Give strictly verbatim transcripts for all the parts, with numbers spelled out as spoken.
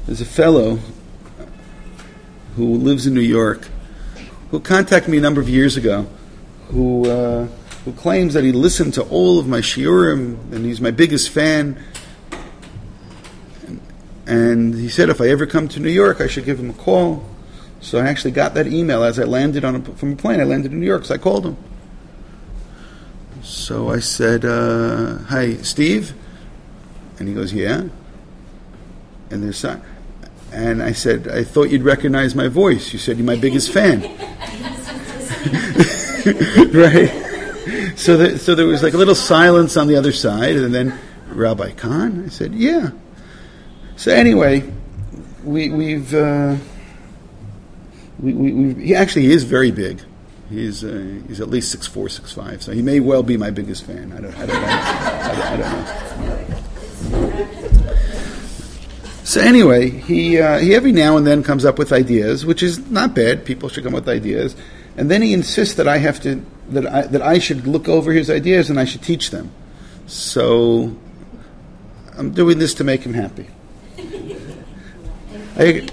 There's a fellow who lives in New York who contacted me a number of years ago who uh, who claims that he listened to all of my shiurim and he's my biggest fan. And, and he said if I ever come to New York, I should give him a call. So I actually got that email as I landed on a, from a plane. I landed in New York, so I called him. So I said, uh, "Hi, Steve," and he goes, "Yeah." And there's some, and I said, "I thought you'd recognize my voice. You said you're my biggest fan." Right? So, the, so there was like a little silence on the other side, and then Rabbi Kahn. I said, "Yeah." So anyway, we, we've uh, we, we we've, he actually is very big. He's uh, he's at least six four, six five. So he may well be my biggest fan. I don't I don't know. I, I don't know. So anyway, he uh, he every now and then comes up with ideas, which is not bad. People should come up with ideas, and then he insists that I have to that I that I should look over his ideas and I should teach them. So I'm doing this to make him happy. I,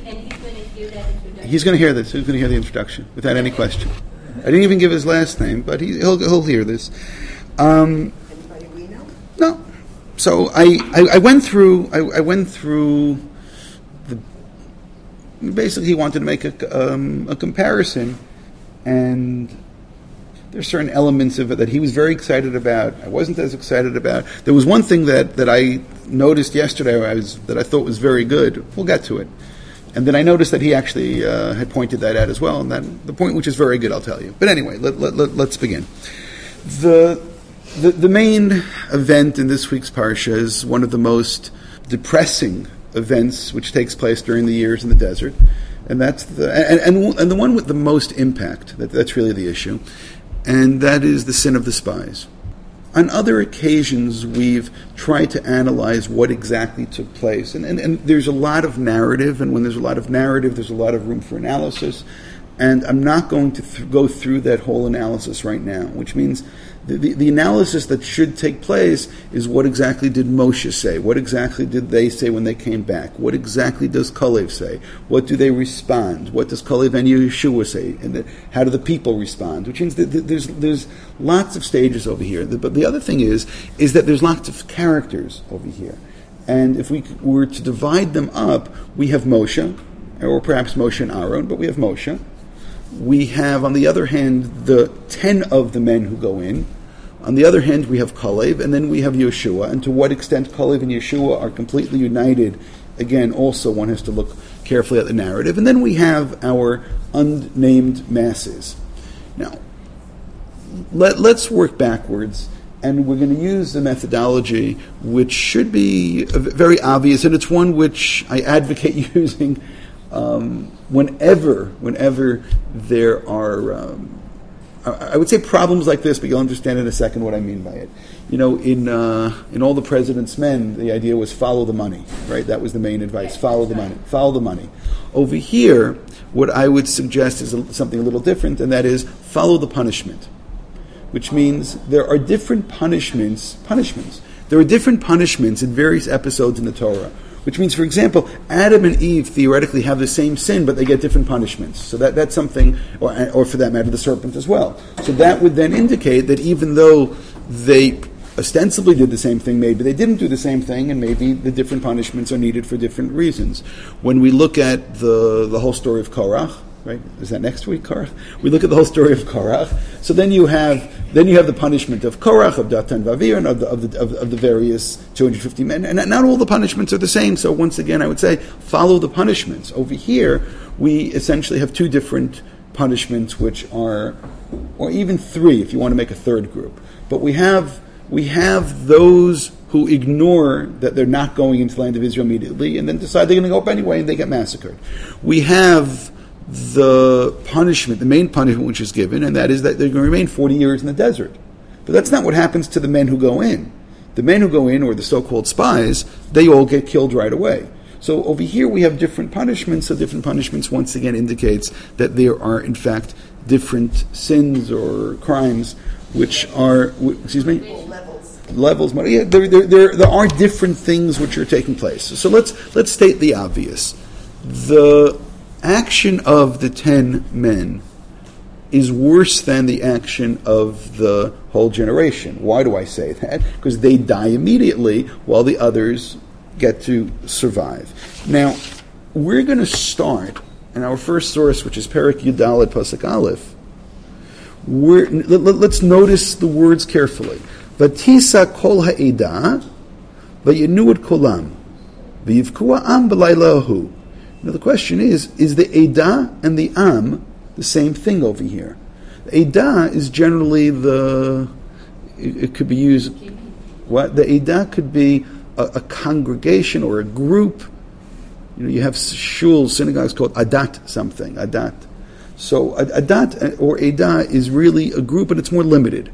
he's going to hear this. He's going to hear the introduction without any question. I didn't even give his last name, but he, he'll he'll hear this. Um, Anybody we know? no. So I, I, I went through I, I went through the basically he wanted to make a um, a comparison, and there's certain elements of it that he was very excited about. I wasn't as excited about. There was one thing that, that I noticed yesterday I was, that I thought was very good. We'll get to it. And then I noticed that he actually uh, had pointed that out as well. And that, the point which is very good, I'll tell you. But anyway, let, let, let, let's begin. The, the the main event in this week's Parsha is one of the most depressing events which takes place during the years in the desert. And that's the and, and, and the one with the most impact. That, that's really the issue. And that is the sin of the spies. On other occasions, we've tried to analyze what exactly took place. And, and, and there's a lot of narrative, and when there's a lot of narrative, there's a lot of room for analysis. And I'm not going to th- go through that whole analysis right now, which means the, the, the analysis that should take place is what exactly did Moshe say? What exactly did they say when they came back? What exactly does Kalev say? What do they respond? What does Kalev and Yeshua say? And the, how do the people respond? Which means that there's there's lots of stages over here. But the other thing is, is that there's lots of characters over here. And if we were to divide them up, we have Moshe, or perhaps Moshe and Aaron, but we have Moshe. We have, on the other hand, the ten of the men who go in. On the other hand, we have Kalev, and then we have Yeshua. And to what extent Kalev and Yeshua are completely united, again, also one has to look carefully at the narrative. And then we have our unnamed masses. Now, let, let's work backwards, and we're going to use the methodology which should be very obvious, and it's one which I advocate using Um, whenever, whenever there are, um, I, I would say problems like this, but you'll understand in a second what I mean by it. You know, in uh, in All the President's Men, the idea was follow the money, right? That was the main advice: follow the money, follow the money. Over here, what I would suggest is a, something a little different, and that is follow the punishment, which means there are different punishments. Punishments. There are different punishments in various episodes in the Torah. Which means, for example, Adam and Eve theoretically have the same sin, but they get different punishments. So that, that's something, or, or for that matter, the serpent as well. So that would then indicate that even though they ostensibly did the same thing, maybe they didn't do the same thing, and maybe the different punishments are needed for different reasons. When we look at the, the whole story of Korach, right? Is that next week, Korach? We look at the whole story of Korach. So then you have then you have the punishment of Korach, of Datan Vavir, and of the of the, of, of the various two hundred fifty men. And not all the punishments are the same. So once again, I would say follow the punishments. Over here, we essentially have two different punishments, which are, or even three, if you want to make a third group. But we have we have those who ignore that they're not going into the land of Israel immediately, and then decide they're going to go up anyway, and they get massacred. We have the punishment, the main punishment which is given, and that is that they're going to remain forty years in the desert. But that's not what happens to the men who go in. The men who go in, or the so-called spies, they all get killed right away. So over here we have different punishments. So different punishments once again indicates that there are in fact different sins or crimes which are, excuse me? Levels. Levels. Yeah, there, there, there, there are different things which are taking place. So let's let's state the obvious. the action of the ten men is worse than the action of the whole generation. Why do I say that? Because they die immediately while the others get to survive. Now, we're going to start in our first source, which is Perek Yudaled Pasuk Aleph. We're, let, let, let's notice the words carefully. Vatisa kol ha'eda, vayinu et kolam, v'yivku ha'am b'laylahu. Now the question is, is the Eda and the Am the same thing over here? The Eda is generally the, it, it could be used, what? The Eda could be a, a congregation or a group. You know, you have shuls, synagogues called Adat something, Adat. So Adat or Eda is really a group, but it's more limited.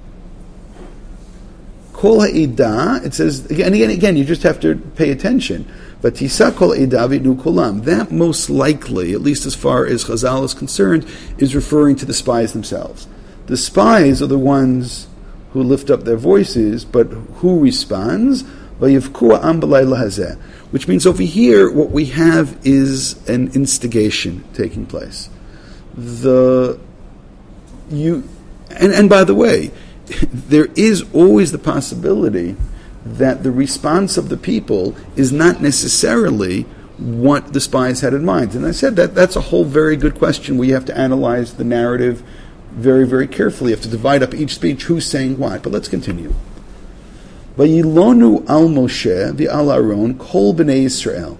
Kol ha'eda, it says, again, again, again, you just have to pay attention. Vatisa kol ha'eda v'yidnu kolam. That most likely, at least as far as Chazal is concerned, is referring to the spies themselves. The spies are the ones who lift up their voices, but who responds? Vayivku ha'am b'layla hazeh. Which means over here, what we have is an instigation taking place. The you, and, and by the way, there is always the possibility that the response of the people is not necessarily what the spies had in mind. And I said that that's a whole very good question where you have to analyze the narrative very, very carefully. You have to divide up each speech, who's saying what. But let's continue. Vayilonu al Moshe v'al Aaron kol b'nei Yisrael.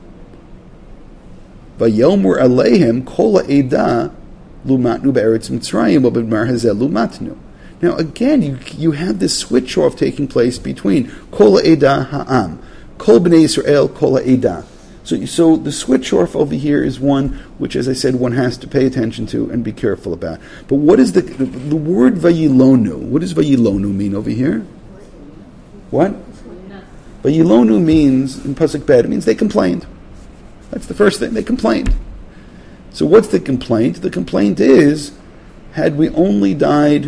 Vayomur aleihim kol ha'eda lumatnu be'eretz Mitzrayim u'b'mar hazeh lumatnu. Now again, you you have this switch off taking place between kol ha'eda ha'am, kol b'nei Yisrael, kol ha'eda. So so the switch off over here is one which, as I said, one has to pay attention to and be careful about. But what is the the, the word vayilonu? What does vayilonu mean over here? What? Vayilonu means, in Pasuk Bet, it means they complained. That's the first thing, they complained. So what's the complaint? The complaint is, had we only died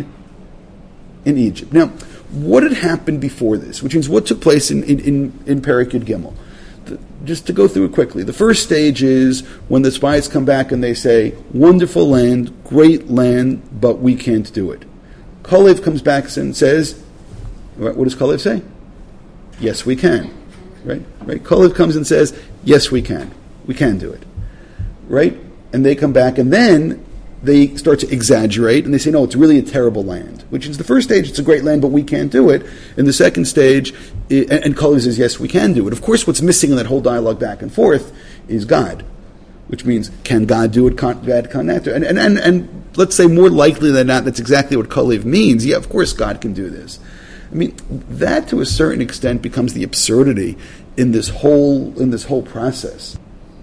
in Egypt. Now, what had happened before this? Which means what took place in, in, in, in Perek Yud Gimel. The, just to go through it quickly. The first stage is when the spies come back and they say, wonderful land, great land, but we can't do it. Kalev comes back and says, what does Kalev say? Yes, we can. Right? Right? Kalev comes and says, yes, we can. We can do it. Right? And they come back and then they start to exaggerate and they say, no, it's really a terrible land. Which is the first stage, it's a great land, but we can't do it. In the second stage, it, and Kalev says, yes, we can do it. Of course, what's missing in that whole dialogue back and forth is God. Which means, can God do it? Can't God connect? And, and, and, and let's say more likely than not, that's exactly what Kalev means. Yeah, of course God can do this. I mean, that to a certain extent becomes the absurdity in this whole in this whole process.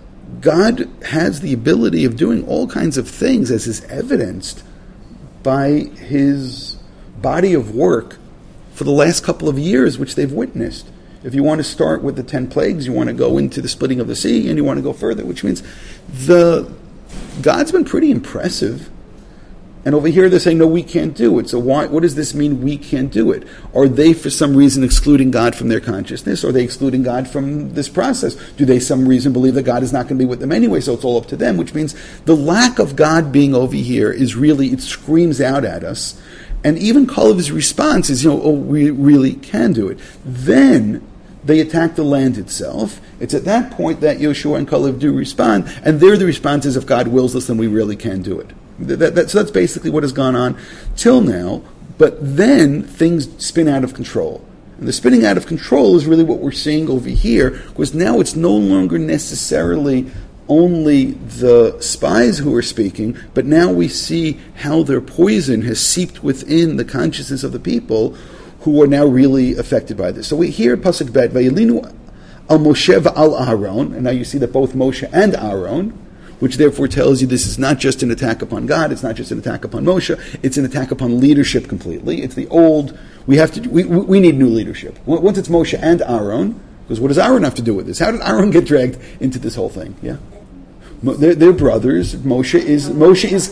God has the ability of doing all kinds of things, as is evidenced by his body of work for the last couple of years, which they've witnessed. If you want to start with the ten plagues, you want to go into the splitting of the sea, and you want to go further, which means the God's been pretty impressive. And over here they're saying, no, we can't do it. So why, what does this mean, we can't do it? Are they for some reason excluding God from their consciousness? Are they excluding God from this process? Do they some reason believe that God is not going to be with them anyway, so it's all up to them? Which means the lack of God being over here is really, it screams out at us. And even Kalev's response is, you know, oh, we really can do it. Then they attack the land itself. It's at that point that Yoshua and Kalev do respond, and there the response is, if God wills us, then we really can do it. That, that, so that's basically what has gone on till now, but then things spin out of control. And the spinning out of control is really what we're seeing over here, because now it's no longer necessarily only the spies who are speaking, but now we see how their poison has seeped within the consciousness of the people who are now really affected by this. So we hear Pasuk Bet, Vayilinu al Moshe v'al Aaron, and now you see that both Moshe and Aaron, which therefore tells you this is not just an attack upon God, it's not just an attack upon Moshe, it's an attack upon leadership completely. It's the old, we have to, we, we need new leadership. Once it's Moshe and Aaron, because what does Aaron have to do with this? How did Aaron get dragged into this whole thing? Yeah, they're, they're brothers. Moshe is Moshe is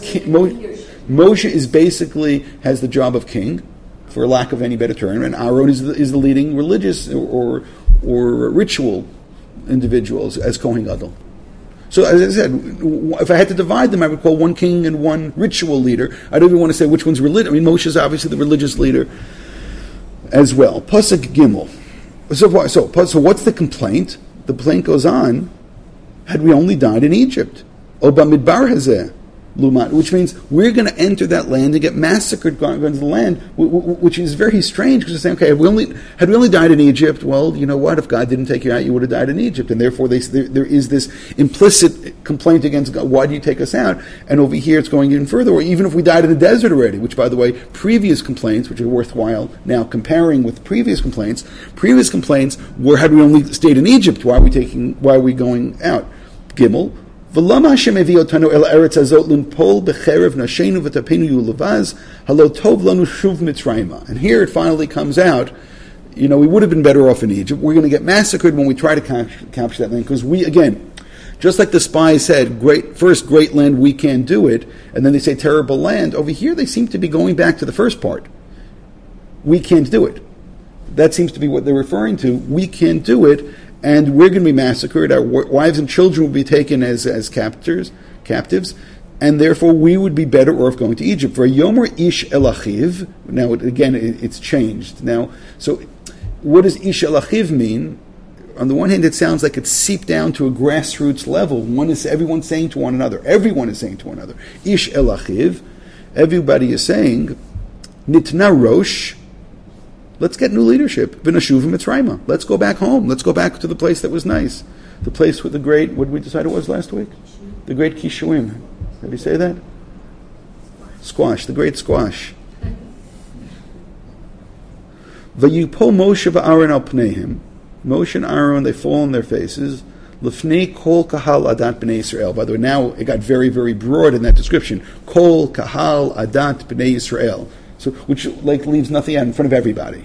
Moshe is basically has the job of king, for lack of any better term, and Aaron is the, is the leading religious or or, or ritual individuals as Kohen Gadol. So as I said, if I had to divide them, I would call one king and one ritual leader. I don't even want to say which one's religious. I mean, Moshe is obviously the religious leader as well. Pasuk Gimel. So, so, so what's the complaint? The complaint goes on, had we only died in Egypt. Oba Midbar Hazeh. Lumat, which means we're going to enter that land and get massacred going into the land, which is very strange because they're saying, okay, had we only had we only died in Egypt, well, you know what? If God didn't take you out, you would have died in Egypt, and therefore they, there, there is this implicit complaint against God. Why do you take us out? And over here, it's going even further. Or even if we died in the desert already, which, by the way, previous complaints, which are worthwhile now comparing with previous complaints, previous complaints were had we only stayed in Egypt, why are we taking? Why are we going out? Gimel. V'lama Hashem evi otanu el eretz hazot l'npol b'cherev nashenu v'tapenu yulevaz halo tov lanu shuv mitzrayma. And here it finally comes out, you know, we would have been better off in Egypt. We're going to get massacred when we try to capture, capture that land, because we, again, just like the spies said, great first great land, we can't do it, and then they say terrible land. Over here they seem to be going back to the first part. We can't do it. That seems to be what they're referring to. We can't do it. And we're going to be massacred. Our wives and children will be taken as, as captors, captives, and therefore we would be better off going to Egypt. For Yomer Ish Elachiv, now again it's changed. Now, so what does Ish Elachiv mean? On the one hand, it sounds like it's seeped down to a grassroots level. One is everyone's saying to one another. Everyone is saying to one another. Ish Elachiv. Everybody is saying, Nitna Rosh. Let's get new leadership. V'nashuv Mitzrayma. Let's go back home. Let's go back to the place that was nice. The place with the great, what did we decide it was last week? The great Kishuim. Did we say that? Squash. The great squash. V'yipol Moshe v'Aaron al pneihim. Moshe and Aaron, they fall on their faces. L'fnei kol kahal adat b'nei Yisrael. By the way, now it got very, very broad in that description. Kol kahal adat b'nei Yisrael. So, which like leaves nothing out in front of everybody.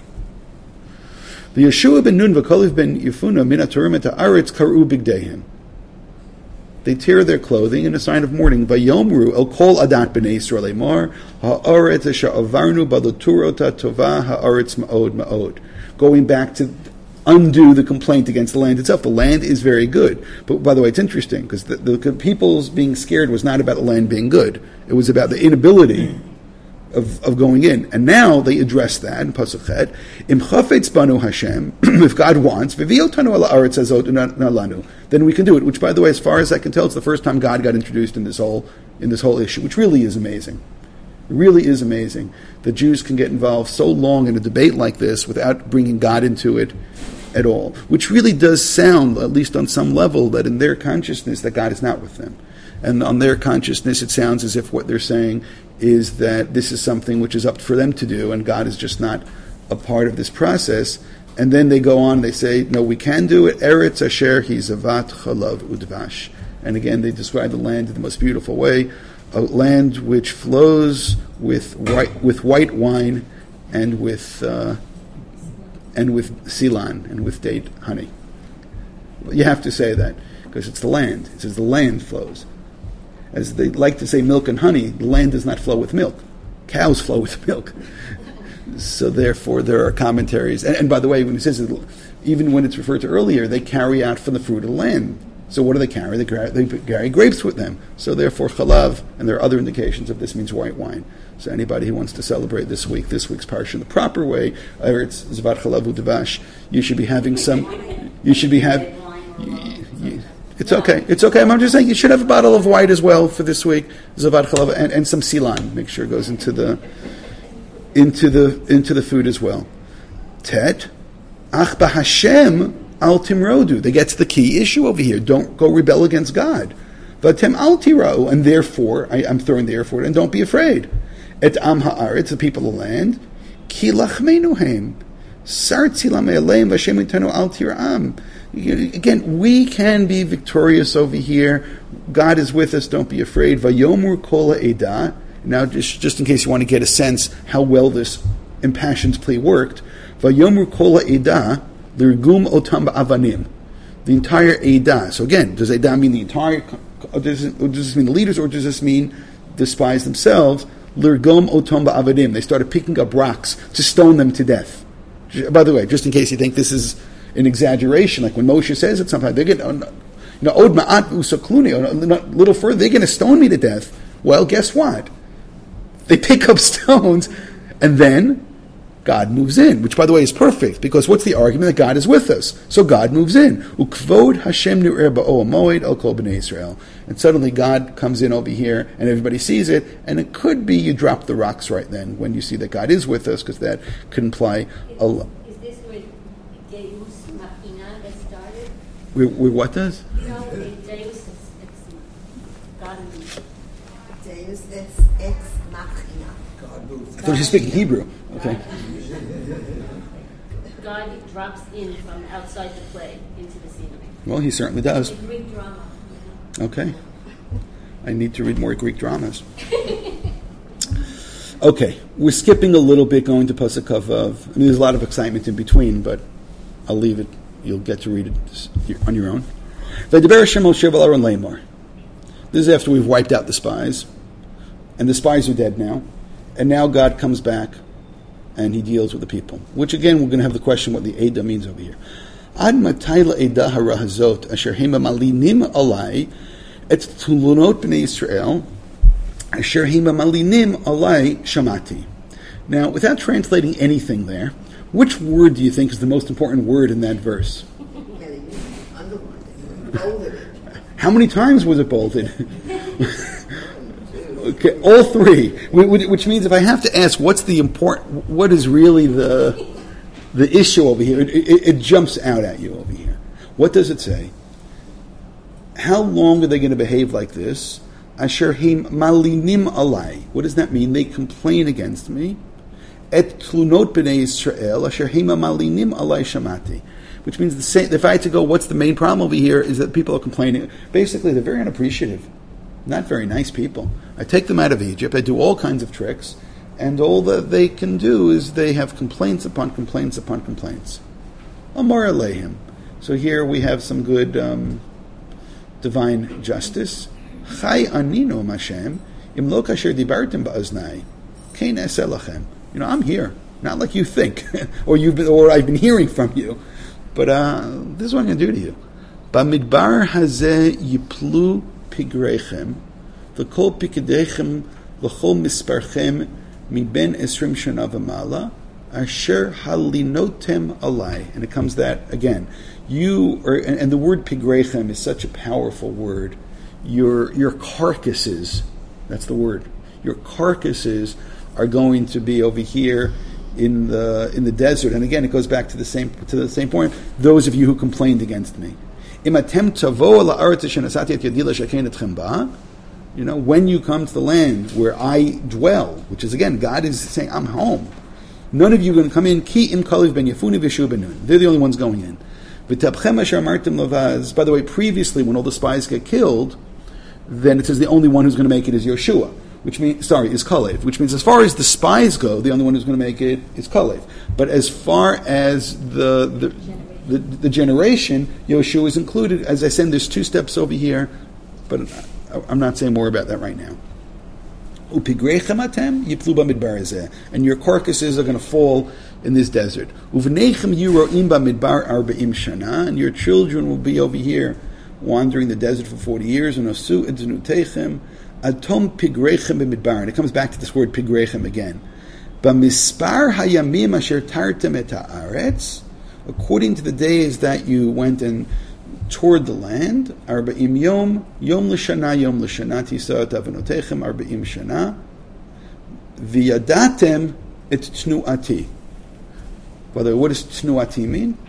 The Yeshua ben Nun v'Kalev ben Yefuna min ha'Torah ha'aretz karu bigdeihem. They tear their clothing in a sign of mourning. Vayomru el kol adat b'nei Yisrael emar ha'aretz asher avarnu baloturota tova ha'aretz ma'od ma'od. Going back to undo the complaint against the land itself. The land is very good. But by the way, it's interesting because the, the people's being scared was not about the land being good. It was about the inability Of, of going in. And now they address that in Pasuk Chet. Im chafetz banu Hashem, if God wants, v'viotanu ala aretz hazot nalanu, then we can do it. Which, by the way, as far as I can tell, it's the first time God got introduced in this whole in this whole issue, which really is amazing. It really is amazing that Jews can get involved so long in a debate like this without bringing God into it at all. Which really does sound, at least on some level, that in their consciousness that God is not with them. And on their consciousness, it sounds as if what they're saying is that this is something which is up for them to do, and God is just not a part of this process. And then they go on, they say, no, we can do it. Eretz asher hi zavat chalav udvash. And again, they describe the land in the most beautiful way, a land which flows with white, with white wine and with uh, and with silan, and with date honey. You have to say that, because it's the land. It says the land flows. As they like to say milk and honey, the land does not flow with milk. Cows flow with milk. So therefore there are commentaries. And, and by the way, when it says, even when it's referred to earlier, they carry out from the fruit of the land. So what do they carry? They carry, they carry grapes with them. So therefore chalav, and there are other indications of this means white wine. So anybody who wants to celebrate this week, this week's parsha in the proper way, it's Zvat Chalav U'Dvash, you should be having some, you should be having, it's okay, it's okay, I'm just saying you should have a bottle of white as well for this week, Zvat Chalav, and, and some silan, make sure it goes into the, into the, into the food as well. Tet, Ach b'Hashem al timrodu, they get to the key issue over here, don't go rebel against God. V'atem al tirau, and therefore, I, I'm throwing the air for it, and don't be afraid. Et am ha'aretz, the people of the land, ki lachmenu heim, sartzi lame'aleim v'Hashem itanu al tiram. Again, we can be victorious over here. God is with us, don't be afraid. Vayomur kol ha'edah. Now, just, just in case you want to get a sense how well this impassioned plea worked, Vayomur kol ha'edah, l'rgum otam ba'avanim. The entire edah. So again, does edah mean the entire, does, it, does this mean the leaders, or does this mean the spies themselves? L'rgum otam ba'avadim. They started picking up rocks to stone them to death. By the way, just in case you think this is an exaggeration, like when Moshe says it sometimes, they get, You know, od ma'at usakluni, a little further, they're going to stone me to death. Well, guess what? They pick up stones, and then God moves in, which, by the way, is perfect, because what's the argument? That God is with us. So God moves in. Ukvod Hashem nu'er ba'o moed al kol b'nei Israel. And suddenly God comes in over here, and everybody sees it, and it could be you drop the rocks right then when you see that God is with us, because that could imply a... Is, is this where Deus Machina that started? Where, where what does? You know, Deus is ex God moves. Deus ex ex machina. God moves. I thought you were speaking Hebrew. Okay. God drops in from outside the play into the scenery. Well, he certainly does. Like Greek drama. Okay. I need to read more Greek dramas. Okay, we're skipping a little bit, going to Pasuk Vav. I mean, there's a lot of excitement in between, but I'll leave it. You'll get to read it on your own. This is after we've wiped out the spies, and the spies are dead now, and now God comes back, and he deals with the people. Which again, we're going to have the question what the Eidah means over here. Ad matay la'edah hara hazot asher hema malinim alai et tulunot b'nei Yisrael asher hema malinim alai shamati. Now, without translating anything there, which word do you think is the most important word in that verse? Underlined, bolded. How many times was it bolded? Okay, all three. Which means if I have to ask, what's the important? What is really the the issue over here? It, it, it jumps out at you over here. What does it say? How long are they going to behave like this? Asher him malinim alai. What does that mean? They complain against me. Et tlunot b'nei Yisrael asher him malinim alai shamati. Which means the same, if I had to go, what's the main problem over here is that people are complaining. Basically, they're very unappreciative. Not very nice people. I take them out of Egypt. I do all kinds of tricks. And all that they can do is they have complaints upon complaints upon complaints. Amar Aleihim. So here we have some good um, divine justice. Chai anino Hashem im lo kasher dibartim ba'aznai kein eseh lachem. You know, I'm here. Not like you think. or you've been, or I've been hearing from you. But uh, this is what I'm going to do to you. Bamidbar hazeh yiplu pigrechem v'kol pikadechem l'chol misparchem miben esrim shana v'mala asher halinotem alai. And it comes that again. You are, and, and the word pigrechem is such a powerful word. Your your carcasses, that's the word. Your carcasses are going to be over here in the in the desert. And again, it goes back to the same to the same point. Those of you who complained against me. You know, when you come to the land where I dwell, which is again, God is saying, I'm home. None of you are going to come in. Ki im kaliv ben yefuni v'shu benun. They're the only ones going in. By the way, previously when all the spies get killed, then it says the only one who's going to make it is Yoshua, which means sorry is Kalev, which means as far as the spies go, the only one who's going to make it is Kalev. But as far as the the, the the generation, Yoshua is included. As I said, there's two steps over here, but I'm not saying more about that right now. And your carcasses are going to fall in this desert. And your children will be over here wandering the desert for forty years. And it comes back to this word pigrechem again. According to the days that you went and toward the land, arba'im yom, yom l'shana, yom l'shana, tisat avenotechem, arba'im shana, v'yadatem et tnu'ati. By the way, what does tnu'ati mean?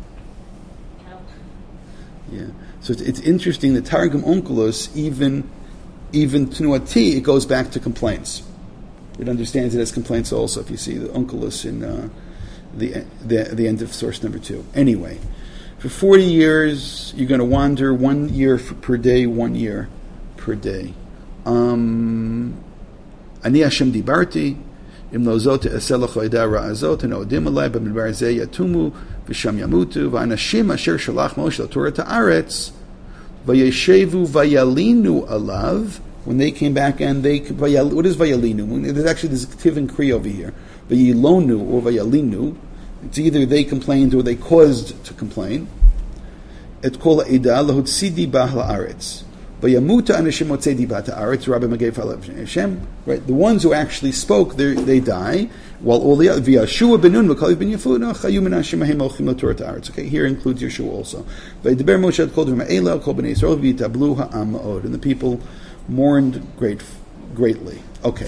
Yeah. So it's, it's interesting, the Targum Onkelos, even, even tnu'ati, it goes back to complaints. It understands it as complaints also, if you see the Onkelos in uh, the, the, the end of source number two. Anyway. For forty years, you're going to wander one year per day, one year per day. Um, Ani Hashem dibarti, im lo zot eselach oida ra'azot, and odim alai b'midbar zeh yatumu, v'sham yamutu, v'anashim asher shalach Moshe l'Torah ta'aretz, v'yeshevu v'yalinu alav, when they came back and they, what is v'yalinu? There's actually this Tiv and Kri over here. V'yilonu or v'yalinu. It's either they complained or they caused to complain. et kol ha'eda lahotzi dibah la'aretz. Vayamuta anashim motzei dibah ha'aretz, Rabbi Magef alav Hashem. Right, the ones who actually spoke, they die, while all the other, V'Yeshua ben Nun v'Kalev ben Yefuna chayu min Hashem ahem olchim l'Torah ha'aretz. Okay, here includes Yeshua also. V'Yidaber Moshe et kol d'vim ha'ela kol b'nei Yisrael v'yitablu ha'am ma'od, and the people mourned great, greatly. Okay.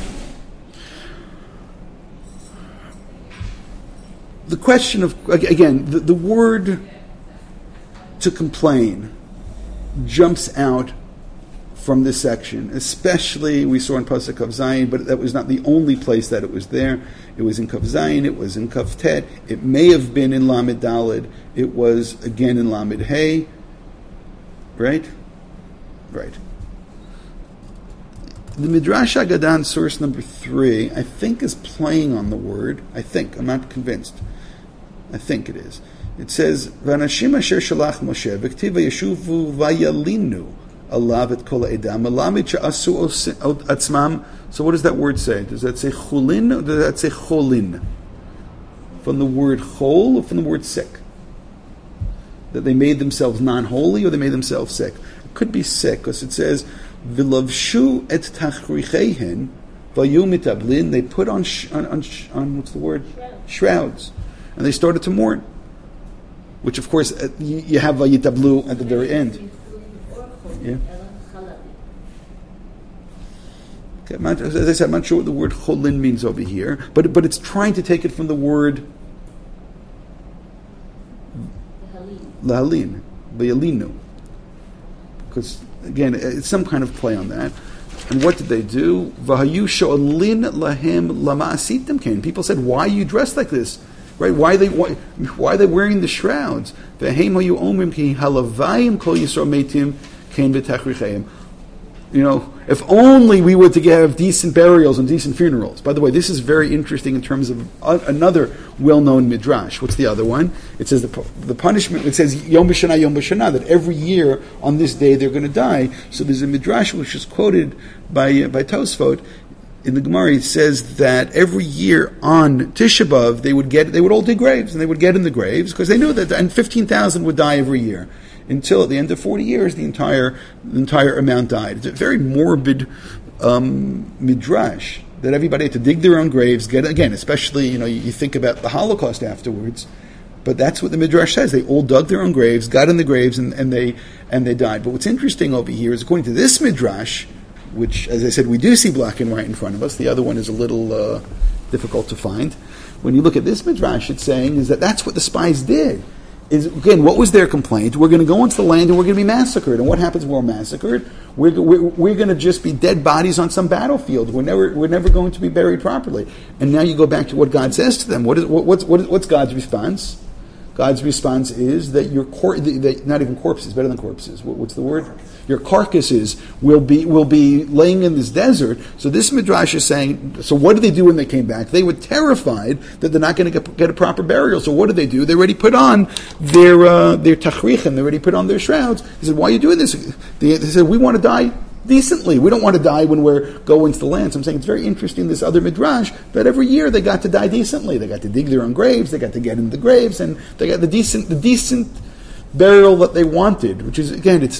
The question of, again, the, the word to complain jumps out from this section, especially we saw in Pasuk Kav Zayin, but that was not the only place that it was there. It was in Kav Zayin, it was in Kav Tet, it may have been in Lamed Daled, it was again in Lamed Hey, right? Right. The Midrash Agadan, source number three, I think is playing on the word. I think. I'm not convinced. I think it is. It says, "V'anashim asher shalach Moshe v'ktiv v'yeshuvu v'yalinu alav et kol ha'edam alamid she'asu atzmam." So what does that word say? Does that say chulin or does that say cholin? From the word chol or from the word sick? That they made themselves non-holy or they made themselves sick? It could be sick because it says, V'lavshu et tachricheihen v'yu mitablin. They put on, sh- on, on, sh- on what's the word? Shrouds. Shrouds. And they started to mourn. Which, of course, uh, you, you have vayitablu at the very end. Yeah. Okay, not, as I said, I'm not sure what the word cholin means over here, but but it's trying to take it from the word lahalin, v'yalinu. Because again, it's some kind of play on that. And what did they do? V'hayu sho'alin lahem lama'asitim kain. People said, "Why are you dressed like this? Right? Why are they why, why are they wearing the shrouds?" V'heim hayu omrim ki halavayim kol yisrael meitim kain v'tachricheim. You know, if only we were to have decent burials and decent funerals. By the way, this is very interesting in terms of uh, another well-known midrash. What's the other one? It says the, the punishment, it says Yom B'Shana, Yom B'Shana, that every year on this day they're going to die. So there's a midrash which is quoted by uh, by Tosfot in the Gemara. It says that every year on Tisha B'Av they would get, they would all dig graves and they would get in the graves because they knew that, and fifteen thousand would die every year. Until at the end of forty years, the entire the entire amount died. It's a very morbid um, midrash that everybody had to dig their own graves. Get again, especially you know you, you think about the Holocaust afterwards, but that's what the midrash says. They all dug their own graves, got in the graves, and, and they and they died. But what's interesting over here is, according to this midrash, which, as I said, we do see black and white in front of us. The other one is a little uh, difficult to find. When you look at this midrash, it's saying is that that's what the spies did. Is again, what was their complaint? We're going to go into the land and we're going to be massacred. And what happens when we're massacred? We're, we're, we're going to just be dead bodies on some battlefield. We're never we're never going to be buried properly. And now you go back to what God says to them. What is what, what's what, what's God's response? God's response is that your cor- that not even corpses, better than corpses. What, what's the word? Your carcasses will be will be laying in this desert. So this midrash is saying. So what did they do when they came back? They were terrified that they're not going to get, get a proper burial. So what did they do? They already put on their uh, their tachrichin. They already put on their shrouds. He said, "Why are you doing this?" They, they said, "We want to die decently. We don't want to die when we're going to the land." So I'm saying it's very interesting, this other midrash, that every year they got to die decently. They got to dig their own graves, they got to get in the graves, and they got the decent the decent burial that they wanted, which is, again, it's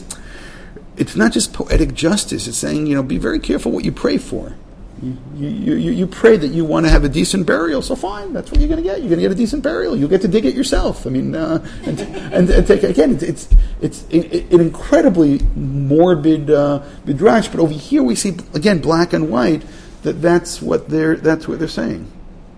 it's not just poetic justice. It's saying, you know, be very careful what you pray for. You, you, you, you pray that you want to have a decent burial, so fine, that's what you're going to get. You're going to get a decent burial. You'll get to dig it yourself. I mean, uh, and, and, and take, again, it's it's, it's an incredibly morbid uh, midrash, but over here we see, again, black and white, that that's what they're, that's what they're saying.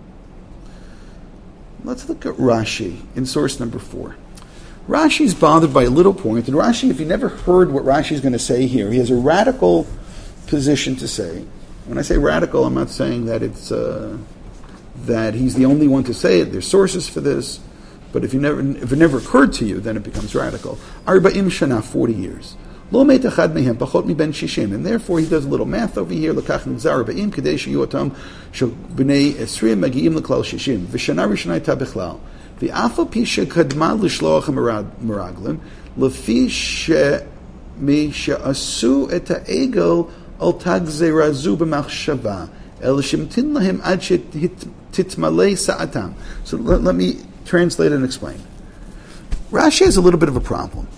Let's look at Rashi in source number four. Rashi's bothered by a little point, and Rashi, if you never heard what Rashi's going to say here, he has a radical position to say. When I say radical, I'm not saying that it's uh, that he's the only one to say it. There's sources for this, but if you never, if it never occurred to you, then it becomes radical. Arba'im shana, forty years. Lo meit echad mehem pachot mi ben shishim, and therefore he does a little math over here. Lekach nizar arba'im kadei sheyotam shel bnei esrim magiim leklal shishim v'shana rishonai ta bechlal v'afal pi shekadma l'shloach meraglim lefi she mi she'asu et ha'egel al tag zerazu b'machshava el shemtin lahem ad shetitmalei sa'atam. So let, let me translate and explain. Rashi has a little bit of a problem.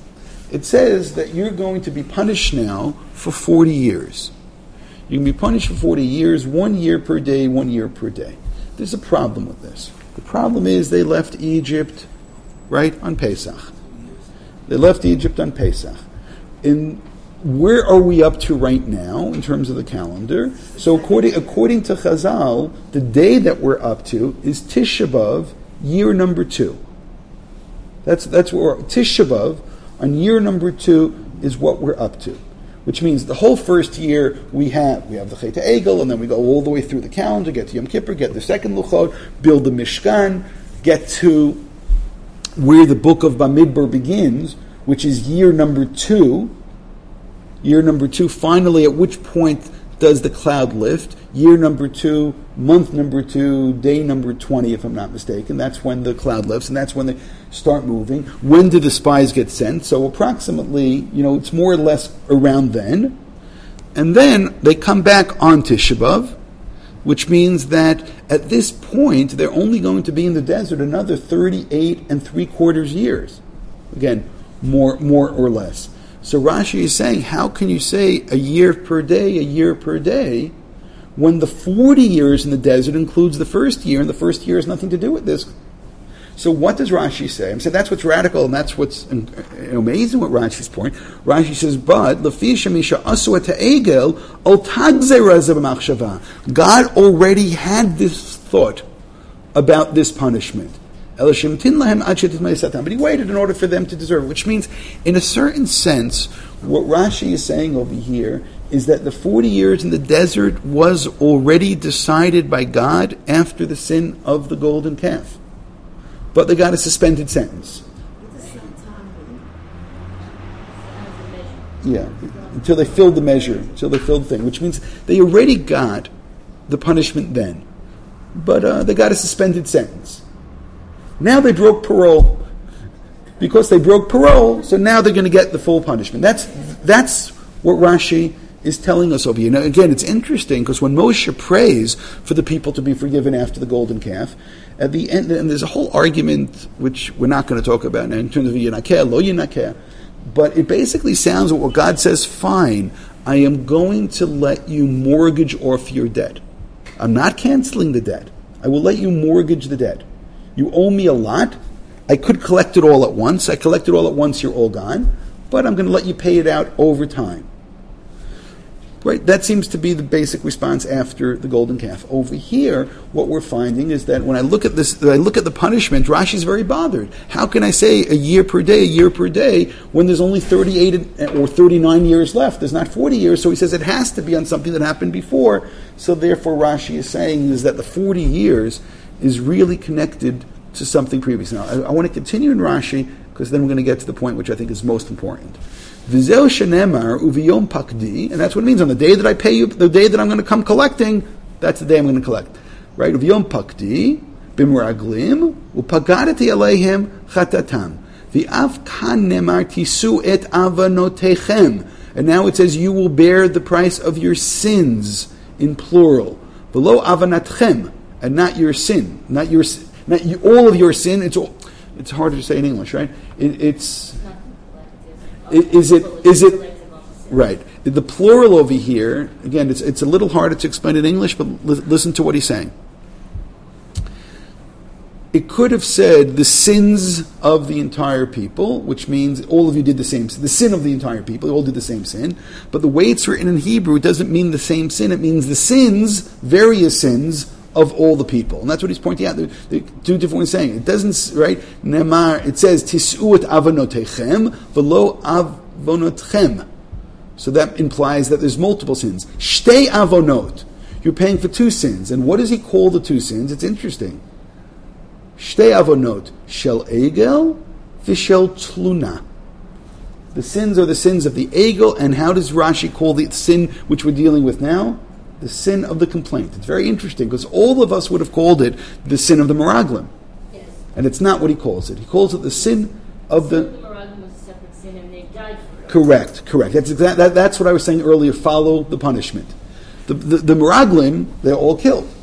it says that you're going to be punished now for forty years. You can be punished for forty years, one year per day, one year per day. There's a problem with this. The problem is they left Egypt, right, on Pesach. They left Egypt on Pesach. In where are we up to right now in terms of the calendar? So according according to Chazal, the day that we're up to is Tisha B'Av, year number two. That's that's what we're, Tisha B'Av on year number two is what we're up to, which means the whole first year we have we have the Chet HaEgel, and then we go all the way through the calendar, get to Yom Kippur, get the second Luchot, build the Mishkan, get to where the book of Bamidbar begins, which is year number two. Year number two, finally, at which point does the cloud lift? Year number two, month number two, day number twenty, if I'm not mistaken. That's when the cloud lifts, and that's when they start moving. When do the spies get sent? So approximately, you know, it's more or less around then. And then they come back on Tisha B'Av, which means that at this point, they're only going to be in the desert another thirty-eight and three quarters years. Again, more, more or less. So Rashi is saying, how can you say a year per day, a year per day, when the forty years in the desert includes the first year, and the first year has nothing to do with this? So what does Rashi say? I said that's what's radical, and that's what's amazing with Rashi's point. Rashi says, but God already had this thought about this punishment. But he waited in order for them to deserve it, which means, in a certain sense, what Rashi is saying over here is that the forty years in the desert was already decided by God after the sin of the golden calf. But they got a suspended sentence. Yeah, until they filled the measure, until they filled the thing, which means they already got the punishment then. But uh, they got a suspended sentence. Now they broke parole. Because they broke parole, so now they're going to get the full punishment. That's that's what Rashi is telling us over here. Now, again, it's interesting because when Moshe prays for the people to be forgiven after the golden calf, at the end, and there's a whole argument which we're not going to talk about now in terms of Yinakeh, Lo Yinakeh, but it basically sounds like what God says, fine, I am going to let you mortgage off your debt. I'm not canceling the debt. I will let you mortgage the debt. You owe me a lot. I could collect it all at once. I collect it all at once, you're all gone. But I'm going to let you pay it out over time. Right? That seems to be the basic response after the golden calf. Over here, what we're finding is that when I look at this, I look at the punishment, Rashi's very bothered. How can I say a year per day, a year per day, when there's only thirty-eight or thirty-nine years left? There's not forty years, so he says it has to be on something that happened before. So therefore, Rashi is saying is that the forty years is really connected to something previous. Now, I, I want to continue in Rashi, because then we're going to get to the point which I think is most important. V'zeu shenemar uviyom pakdi, and that's what it means. On the day that I pay you, the day that I'm going to come collecting, that's the day I'm going to collect. Right? Uviyom pakdi, bimraglim, upagadati aleihem chatatam. V'av kan nemar tisu et avanotechem. And now it says, you will bear the price of your sins, in plural. V'lo avanatchem, and not your sin. Not your not you, all of your sin. It's all, it's harder to say in English, right? It, it's... Is it, is it, right, the plural over here, again, it's it's a little harder to explain in English, but li- listen to what he's saying. It could have said the sins of the entire people, which means all of you did the same sin. The sin of the entire people, you all did the same sin. But the way it's written in Hebrew, it doesn't mean the same sin. It means the sins, various sins, of all the people. And that's what he's pointing out. There are two different ways of saying it. It doesn't, right? Nemar, it says, Tis'u et avonotechem, velo avonotchem. So that implies that there's multiple sins. Shtei avonot. You're paying for two sins. And what does he call the two sins? It's interesting. Shtei avonot. Shel egel, v'shel tluna. The sins are the sins of the egel, and how does Rashi call the sin which we're dealing with now? The sin of the complaint. It's very interesting because all of us would have called it the sin of the Meraglim. Yes. And it's not what he calls it. He calls it the sin of the... The Meraglim was a separate sin and they died for it. Correct, correct. That's exact, that, that's what I was saying earlier, follow the punishment. The, the, the Meraglim, they're all killed.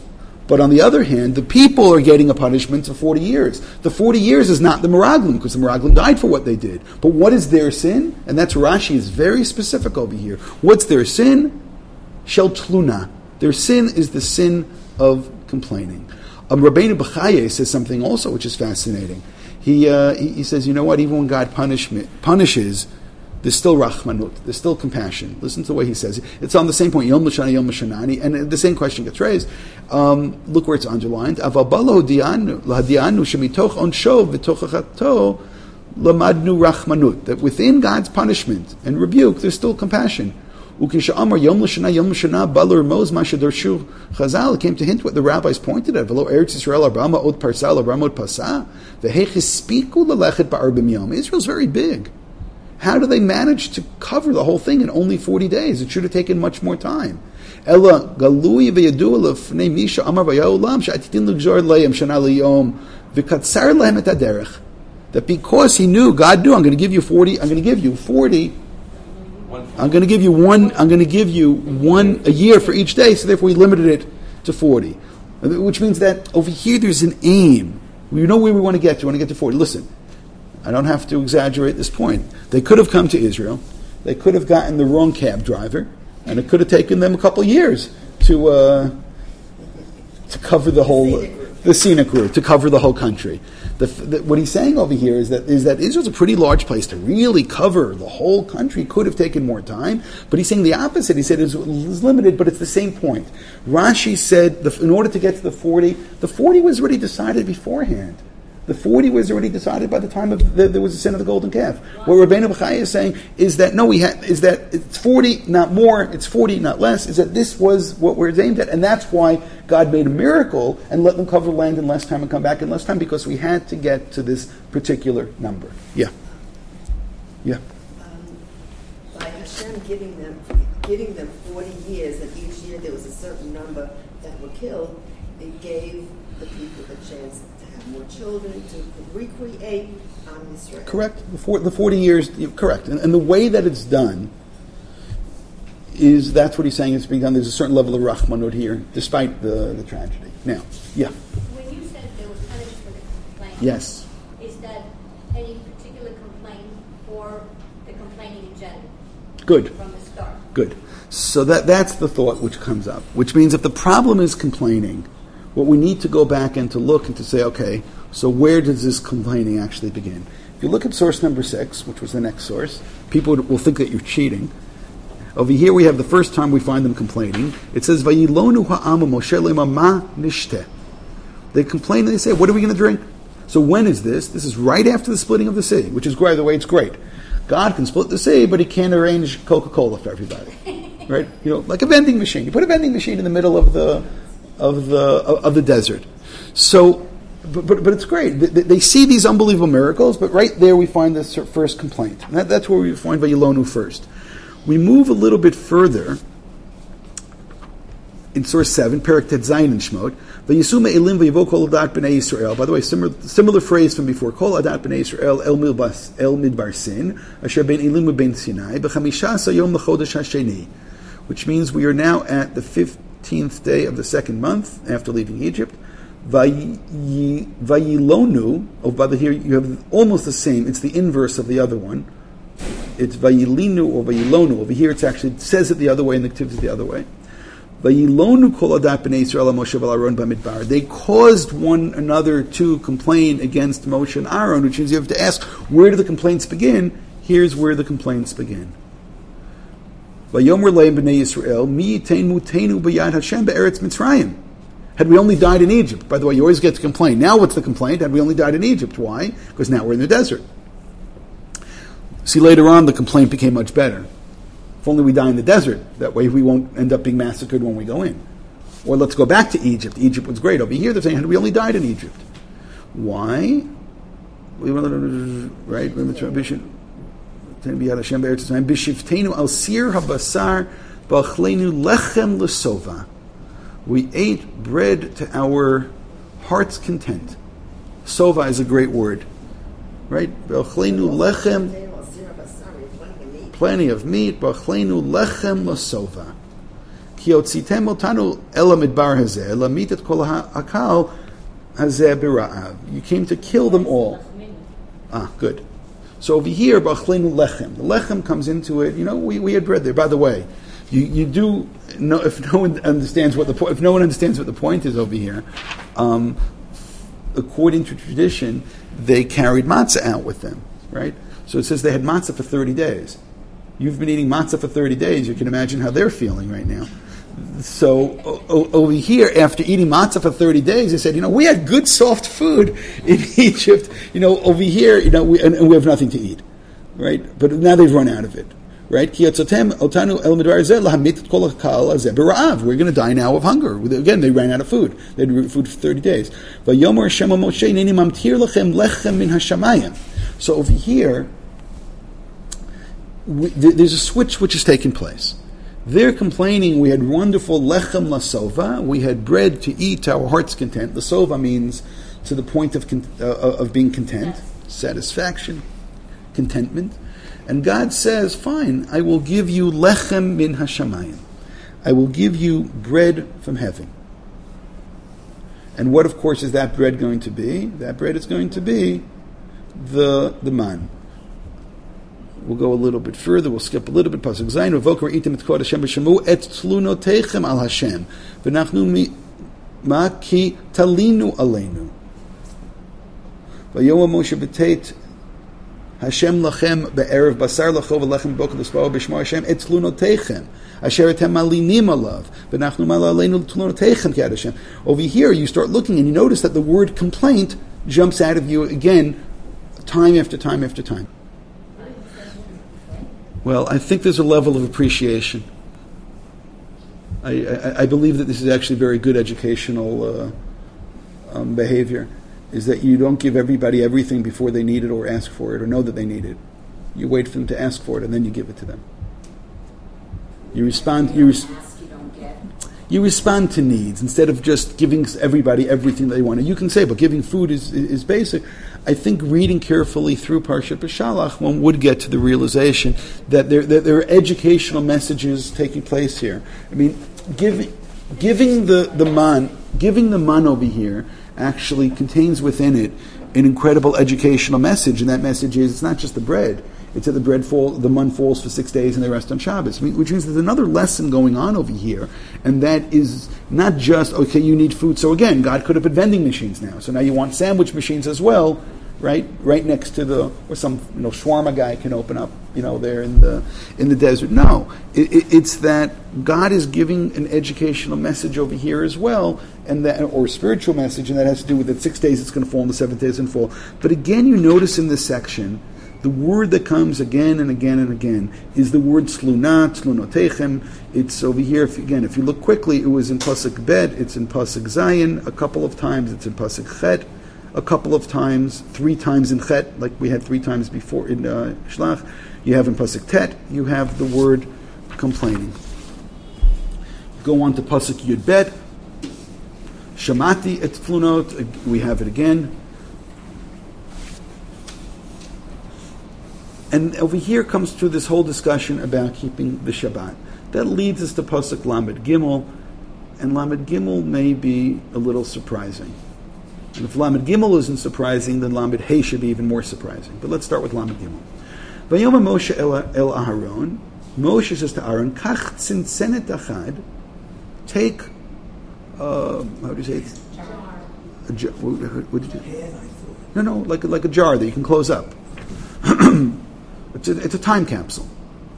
But on the other hand, the people are getting a punishment of forty years. The forty years is not the Meraglim, because the Meraglim died for what they did. But what is their sin? And that's Rashi is very specific over here. What's their sin? Shel tluna. Their sin is the sin of complaining. Um, Rabbeinu Bechaye says something also which is fascinating. He, uh, he he says, you know what? Even when God punishment, punishes, there's still rachmanut, there's still compassion. Listen to the way he says it. It's on the same point, Yom L'Shana, Yom L'Shanani, and the same question gets raised. Um, look where it's underlined. Avabalo dianu, lahadianu, shemitoch onsho, v'tochachato, lamadnu rachmanut. That within God's punishment and rebuke, there's still compassion. Ukisha Amar Yom L'Shana, Yom L'Shana, Balar Moz, Mashadorshu Chazal, it came to hint what the rabbis pointed at. Velo Eretz Yisrael, Abraham od Parsal, Abraham od Pasa, v'hechispiku l'lechet ba'ar b'miyom. Israel's very big. How do they manage to cover the whole thing in only forty days? It should have taken much more time. Ella galui v'yadu l'fnei misha amar v'yaolam she'atitin l'gzor le'yam shana l'yom v'katzar lehem et haderech. That because he knew, God knew, I'm going to give you forty, I'm going to give you forty, I'm going to give you one, I'm going to give you one a year for each day, so therefore we limited it to forty. Which means that over here there's an aim. We know where we want to get to, we want to get to forty. Listen, I don't have to exaggerate this point. They could have come to Israel. They could have gotten the wrong cab driver, and it could have taken them a couple of years to uh, to cover the whole the scenic route, to cover the whole country. The, the, what he's saying over here is that is that Israel's a pretty large place to really cover the whole country. Could have taken more time, but he's saying the opposite. He said it was limited, but it's the same point. Rashi said the, in order to get to the forty, the forty was already decided beforehand. The forty was already decided by the time of the, there was a sin of the golden calf. What Rabbeinu Bechaya is saying is that no, we ha- is that it's forty, not more. It's forty, not less. Is that this was what we're aimed at, and that's why God made a miracle and let them cover land in less time and come back in less time, because we had to get to this particular number. Yeah, yeah. Um, by Hashem giving them giving them forty years, and each year there was a certain number that were killed, it gave the people a chance to have more children, to recreate Am Yisrael. Correct. The, four, the forty years, correct. And, and the way that it's done is, that's what he's saying it's being done. There's a certain level of rachmanut here, despite the, the tragedy. Now, yeah. When you said they were punished for the complaint, Yes. is that any particular complaint or the complaining in general? Good. From the start. Good. So that that's the thought which comes up, which means if the problem is complaining, what we need to go back and to look and to say, okay, so where does this complaining actually begin? If you look at source number six, which was the next source, people will think that you're cheating. Over here we have the first time we find them complaining. It says, Vayilonu ha'amu Moshe lema ma nishteh. They complain and they say, what are we going to drink? So when is this? This is right after the splitting of the sea, which is, by the way, it's great. God can split the sea, but he can't arrange Coca-Cola for everybody. Right? You know, like a vending machine. You put a vending machine in the middle of the of the of the desert. So, but but, but it's great. They, they see these unbelievable miracles, but right there we find this first complaint. That, that's where we find Vayilonu first. We move a little bit further in source seven, Perek Tet Zayin in Shemot. Vayisuma elim vayivok kol adat b'nei Yisrael. By the way, similar, similar phrase from before. Kol adat b'nei Yisrael el midbar el midbar sin asher ben elim u'ben Sinai b'chamisha yom l'chodesh hasheni, which means we are now at the fifteenth day of the second month after leaving Egypt. Vayilonu. Oh, by the here you have almost the same. It's the inverse of the other one. It's Vayilinu or Vayilonu. Over here, it's actually it says it the other way, and the activity is the other way. Vayilonu kol adat b'nei Yisrael Moshe v'Aaron b'midbar. They caused one another to complain against Moshe and Aaron, which means you have to ask, where do the complaints begin? Here's where the complaints begin. Vayomer leim b'nei Yisrael mi yitein mutenu b'yad Hashem be'eretz Mitzrayim. Had we only died in Egypt? By the way, you always get to complain. Now what's the complaint? Had we only died in Egypt? Why? Because now we're in the desert. See, later on, the complaint became much better. If only we die in the desert. That way we won't end up being massacred when we go in. Or let's go back to Egypt. Egypt was great. Over here, they're saying, had we only died in Egypt? Why? Right? We ate bread to our heart's content. Sova is a great word. Right? Lechem. Plenty of meat. Bachlenu lechem lasova. Ki otzitem otanu ela midbar hazeh lamit et kol hakal hazeh b'ra'av. You came to kill them all. Ah, good. So over here, b'achlenu lechem. The lechem comes into it. You know, we, we had bread there. By the way, you, you do know if no one understands what the po- if no one understands what the point is over here. Um, according to tradition, they carried matzah out with them, right? So it says they had matzah for thirty days. You've been eating matzah for thirty days. You can imagine how they're feeling right now. So o- over here, after eating matzah for thirty days, they said, you know, we had good soft food in Egypt. You know, over here, you know, we, and, and we have nothing to eat, right? But now they've run out of it, right? We're going to die now of hunger. Again, they ran out of food. They had food for thirty days. So over here, we, there's a switch which is taking place. They're complaining we had wonderful lechem lasova, we had bread to eat to our heart's content. Lasova means to the point of con- uh, of being content, satisfaction, contentment. And God says, fine, I will give you lechem min hashamayim. I will give you bread from heaven. And what, of course, is that bread going to be? That bread is going to be the the man. We'll go a little bit further. We'll skip a little bit. Pasuk Zayin. V'voker itim et kod Hashem b'shemu et tlunotechem al Hashem v'nachnu mi ma ki talinu aleinu. V'yom Moshe b'teit Hashem lachem be'erev basar lacho v'lechem b'boker l'spao b'shmo Hashem et tlunotechem asher etem malinim alav v'nachnu mal aleinu tlunotechem ki ad Hashem. Over here, you start looking and you notice that the word complaint jumps out of you again, time after time after time. Well, I think there's a level of appreciation. I, I, I believe that this is actually very good educational uh, um, behavior, is that you don't give everybody everything before they need it or ask for it or know that they need it. You wait for them to ask for it and then you give it to them. You respond. You, res- you respond to needs instead of just giving everybody everything they want. And you can say, but giving food is is basic. I think reading carefully through Parshat Beshalach, one would get to the realization that there, that there are educational messages taking place here. I mean, giving giving the, the man, giving the man over here actually contains within it an incredible educational message, and that message is it's not just the bread. It's that the bread fall, the man falls for six days and they rest on Shabbos, which means there's another lesson going on over here, and that is not just, okay, you need food. So again, God could have put vending machines now. So now you want sandwich machines as well, right? Right next to the, or some, you know, shawarma guy can open up, you know, there in the in the desert. No, it, it, it's that God is giving an educational message over here as well, and that, or a spiritual message, and that has to do with that six days it's going to fall, and the seventh day it's going to fall. But again, you notice in this section, the word that comes again and again and again is the word slunat, slunotechem. It's over here. If, again, if you look quickly, it was in Pasuk Bet, it's in Pasuk Zayin a couple of times, it's in Pasuk Chet a couple of times, three times in Chet, like we had three times before in uh, Shlach. You have in Pasuk Tet, you have the word complaining. Go on to Pasuk Yud Bet, Shamati et Tlunot, we have it again. And over here comes through this whole discussion about keeping the Shabbat. That leads us to Pasuk Lamed Gimel, and Lamed Gimel may be a little surprising. And if Lamed Gimel isn't surprising, then Lamed Hey should be even more surprising. But let's start with Lamed Gimel. Vayoma Moshe el, el Aharon, Moshe says to Aaron, Kach tzinsenet achad, take, uh, how do you say it? Jar. A jar. What, what did you do? No, no, like, like a jar that you can close up. It's a, it's a time capsule.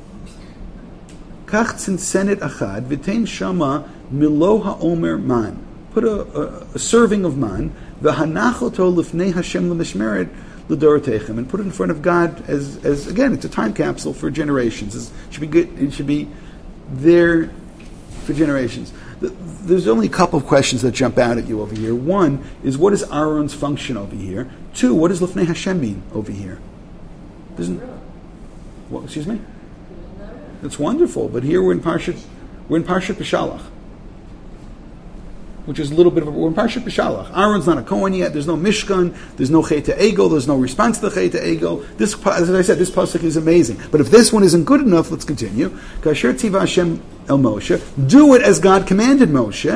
Kach tzinsenet achad v'tein shama milo ha'omer man. Put a, a, a serving of man v'hanachoto lifnei Hashem l'mishmeret l'dorotechem, and put it in front of God as as again it's a time capsule for generations. It's, it should be good. It should be there for generations. The, there's only a couple of questions that jump out at you over here. One is, what is Aaron's function over here? Two, what does lifnei Hashem mean over here? Doesn't What, excuse me? That's wonderful, but here we're in Parshat, we're in Parshat Beshalach, which is a little bit of a, we're in Parshat Beshalach. Aaron's not a Kohen yet. There's no Mishkan. There's no Chet Egel. There's no response to the Chet Egel. This, as I said, this pasuk is amazing. But if this one isn't good enough, let's continue. Kasher tiva Hashem el Moshe, do it as God commanded Moshe.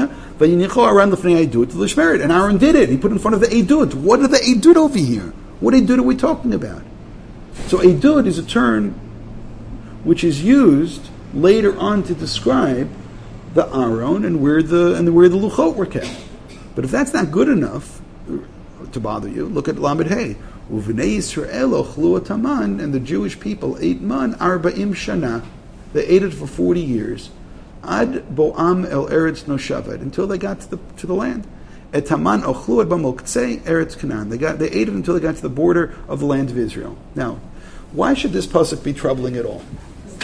And Aaron did it. He put in front of the Eidut. What are the Eidut over here? What Eidut are we talking about? So Eidut is a term which is used later on to describe the Aaron and where the and where the Luchot were kept. But if that's not good enough to bother you, look at Lamed Hey. Uvnei Yisrael ochlu taman, and the Jewish people ate man arba'im shana. They ate it for forty years. Ad boam el eretz noshavet, until they got to the to the land. Et taman ochlu ad bamolktzei eretz Canaan. They got they ate it until they got to the border of the land of Israel. Now, why should this pasuk be troubling at all?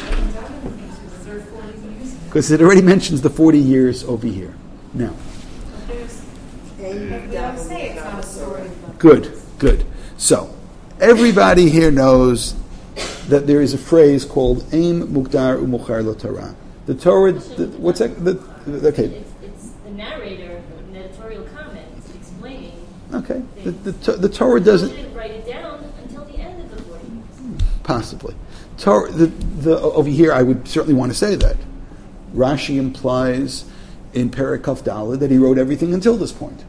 Because it already mentions the forty years over here. Now, good, good. So, everybody here knows that there is a phrase called Ein Mukdar Umuchar Lo Torah. The Torah, the, what's that? The, okay. It's, it's the narrator, an editorial comment, explaining. Okay. The, the, the Torah doesn't. He didn't write it down until the end of the forty years. Possibly. Torah, the, the, over here, I would certainly want to say that. Rashi implies in Perek Kaf Daled that he wrote everything until this point.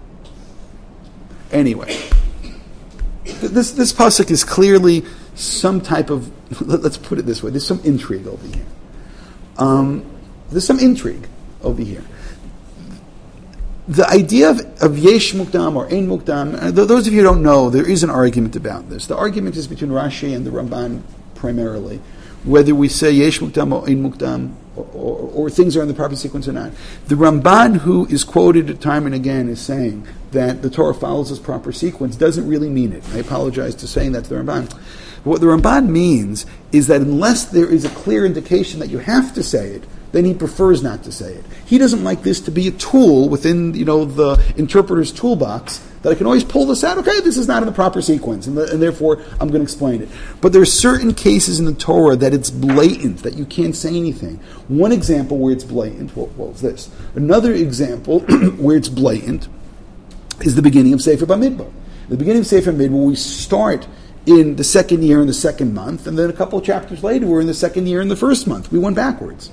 Anyway, this this pasuk is clearly some type of, let's put it this way, there's some intrigue over here. Um, there's some intrigue over here. The idea of, of yesh mukdam or ein mukdam, uh, th- those of you who don't know, there is an argument about this. The argument is between Rashi and the Ramban primarily, whether we say yesh mukdam or ein mukdam, or, or, or things are in the proper sequence or not. The Ramban, who is quoted time and again, is saying that the Torah follows its proper sequence, doesn't really mean it. I apologize to saying that to the Ramban. What the Ramban means is that unless there is a clear indication that you have to say it, then he prefers not to say it. He doesn't like this to be a tool within, you know, the interpreter's toolbox that I can always pull this out. Okay, this is not in the proper sequence, and, the, and therefore I'm going to explain it. But there are certain cases in the Torah that it's blatant, that you can't say anything. One example where it's blatant, well, well is this. Another example where it's blatant is the beginning of Sefer Bamidbar. The beginning of Sefer Bamidbar, we start in the second year in the second month, and then a couple of chapters later, we're in the second year in the first month. We went backwards.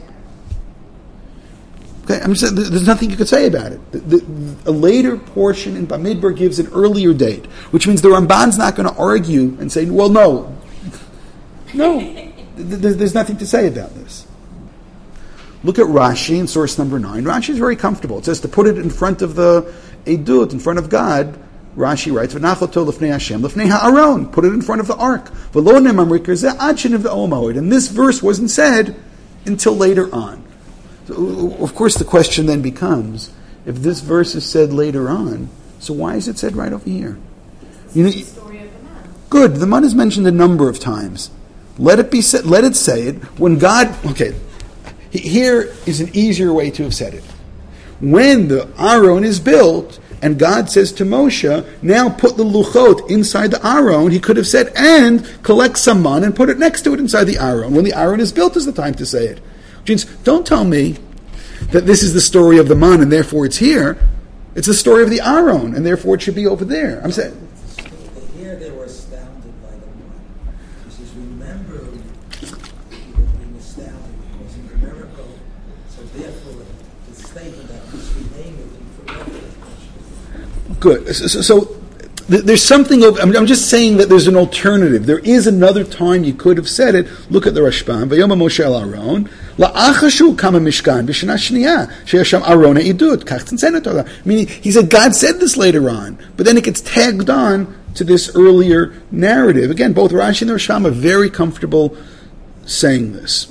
Okay, I'm just, there's nothing you could say about it. The, the, a later portion in Bamidbar gives an earlier date, which means the Ramban's not going to argue and say, well, no. No. There's, there's nothing to say about this. Look at Rashi in source number nine. Rashi is very comfortable. It says to put it in front of the Eidut, in front of God. Rashi writes, "V'nachoto l'fnei Hashem, l'fnei ha'aron." Put it in front of the ark. V'lo nemar mikrezeh ad shenev da'ol moed. And this verse wasn't said until later on. So, of course, the question then becomes: if this verse is said later on, so why is it said right over here? You know, the story of the man. Good. The man is mentioned a number of times. Let it be said. Let it say it when God. Okay, here is an easier way to have said it. When the Aron is built. And God says to Moshe, now put the luchot inside the Aron. He could have said, and collect some man and put it next to it inside the Aron. When the Aron is built is the time to say it. Which means, don't tell me that this is the story of the man and therefore it's here. It's the story of the Aron and therefore it should be over there. I'm saying. Here they were astounded by the man. He says, remember being astounded. It wasn't a miracle. So therefore, the statement that must remain with him forever. Good. So, so, so th- there's something of, I'm, I'm just saying that there's an alternative. There is another time you could have said it. Look at the Rashbam. Vayoma Moshe el Aron. La'achashu kama mishkan b'shana shniya sheyasham Aron ha'idut. Kach tzenzenu Torah. Meaning, he said God said this later on, but then it gets tagged on to this earlier narrative. Again, both Rashi and the Rashbam are very comfortable saying this.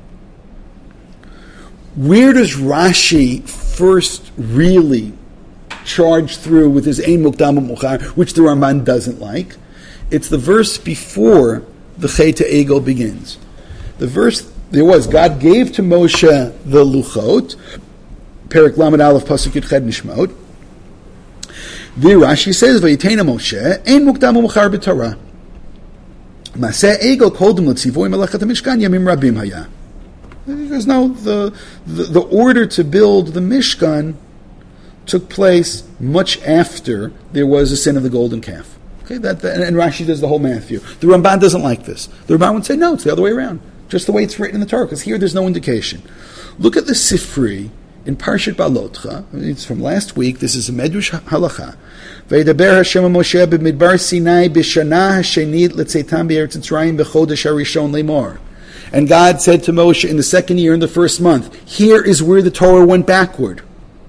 Where does Rashi first really charged through with his Ein Mukdam Muchar, which the Ramban doesn't like? It's the verse before the Chet Egel begins. The verse, there was, God gave to Moshe the Luchot, Perek Lamed Aleph Pasuk Yud Ched Nishmot. The Rashi says, Vayitena Moshe, Ein Mukdam Muchar b'Torah. Maseh Egel Kodem L'tzivoy Melachat HaMishkan Yamim Rabim Haya. Because no, the, the, the order to build the Mishkan took place much after there was a sin of the golden calf. Okay, that, that and Rashi does the whole Matthew. The Ramban doesn't like this. The Ramban would say, no, it's the other way around. Just the way it's written in the Torah, because here there's no indication. Look at the Sifri in Parshat Balotcha. It's from last week. This is a Medrash Halacha. V'yedaber Hashem Moshe b'midbar Sinai b'shana hashenit l'tzeitam b'eretz Mitzrayim b'chodesh harishon lemor. And God said to Moshe in the second year, in the first month, here is where the Torah went backward.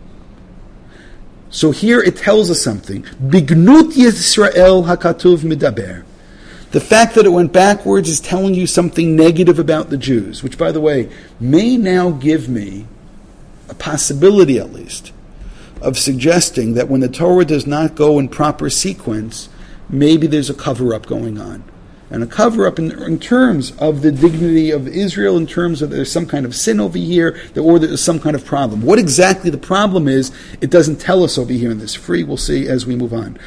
So here it tells us something. Bignut Yisrael hakatuv midaber. The fact that it went backwards is telling you something negative about the Jews, which, by the way, may now give me a possibility, at least, of suggesting that when the Torah does not go in proper sequence, maybe there's a cover-up going on. And a cover-up in, in terms of the dignity of Israel, in terms of there's some kind of sin over here, or there's some kind of problem. What exactly the problem is, it doesn't tell us over here in this free. We'll see as we move on.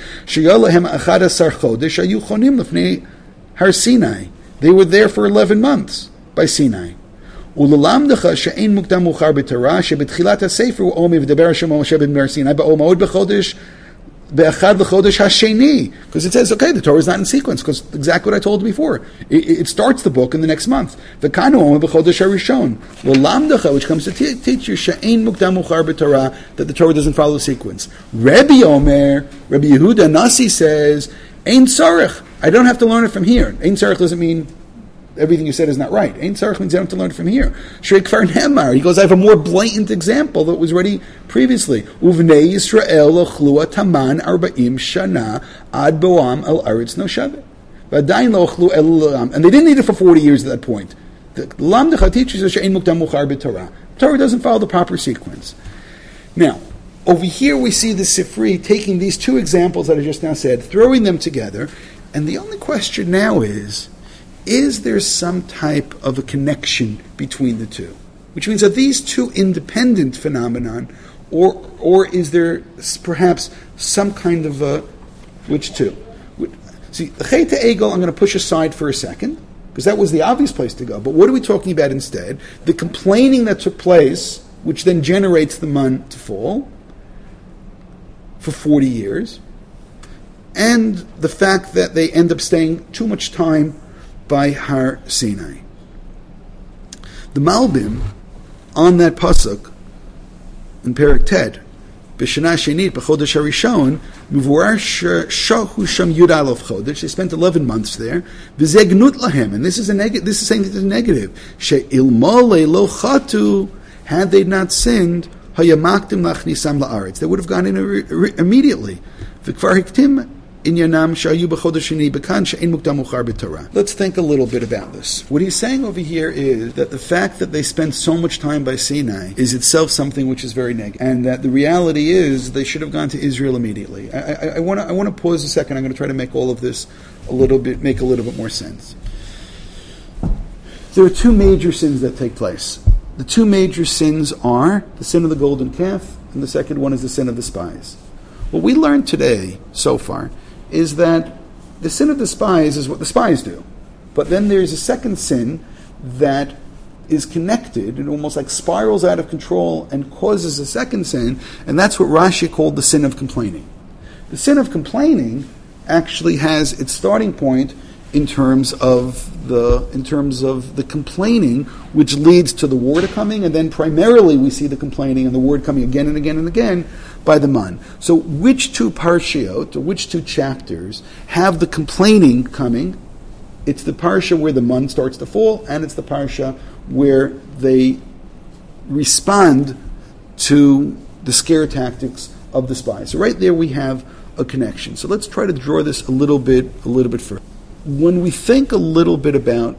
Har Sinai. They were there for eleven months by Sinai. וללמדך שאין מוקדם מאוחר בתורה, שבתחילת הספר הוא אומר ודבר השם משה בן סיני באומות בחודש באחד לחודש השני. Because it says, okay, the Torah is not in sequence, because exactly what I told you before. It, it starts the book in the next month. וכאן הוא אומר בחודש הראשון. וללמדך, which comes to te- teach you, שאין מוקדם מאוחר בתורה, that the Torah doesn't follow the sequence. Rebbe Omer, Rebbe Yehuda Nasi says, Ein tzarech. I don't have to learn it from here. Ein tzarech doesn't mean everything you said is not right. Ein tzarech means I don't have to learn it from here. Shrei kfar nemar. He goes, I have a more blatant example that was ready previously. Uvnei Yisrael ochlu taman arba'im shana ad boam el aretz noshavet. V'adayin lo ochlu el lam. And they didn't eat it for forty years at that point. The Lamdecha teaches us she'ein mukdam muchar b'Torah. Torah doesn't follow the proper sequence. Now, over here we see the Sifri taking these two examples that I just now said, throwing them together, and the only question now is, is there some type of a connection between the two? Which means, are these two independent phenomenon, or or is there perhaps some kind of a, which two? See, the Chet Egel I'm going to push aside for a second, because that was the obvious place to go, but what are we talking about instead? The complaining that took place, which then generates the man to fall, for forty years, and the fact that they end up staying too much time by Har Sinai. The Malbim, on that pasuk in Perek Ted, B'shana Shenit b'chodesh harishon, Mevurar shahu sham yud aleph chodesh. They spent eleven months there. V'zeh gnut lahem, and this is a negative. This is saying that it's negative. She'ilmole lo chatu, had they not sinned, hayamaktim lachnisam la'aretz, they would have gone in immediately. V'kvar hiktim inyanam shayu b'chodesh sheni b'kan she'in mukdam muchar b'torah. Let's think a little bit about this. What he's saying over here is that the fact that they spent so much time by Sinai is itself something which is very negative, and that the reality is they should have gone to Israel immediately. I want to I want to pause a second. I'm going to try to make all of this a little bit make a little bit more sense. There are two major sins that take place. The two major sins are the sin of the golden calf, and the second one is the sin of the spies. What we learned today, so far, is that the sin of the spies is what the spies do. But then there's a second sin that is connected and almost like spirals out of control and causes a second sin, and that's what Rashi called the sin of complaining. The sin of complaining actually has its starting point in terms of the in terms of the complaining, which leads to the water coming, and then primarily we see the complaining and the word coming again and again and again by the man. So which two parshiot, or which two chapters, have the complaining coming? It's the parsha where the man starts to fall, and it's the parsha where they respond to the scare tactics of the spies. So right there we have a connection. So let's try to draw this a little bit, a little bit further. When we think a little bit about,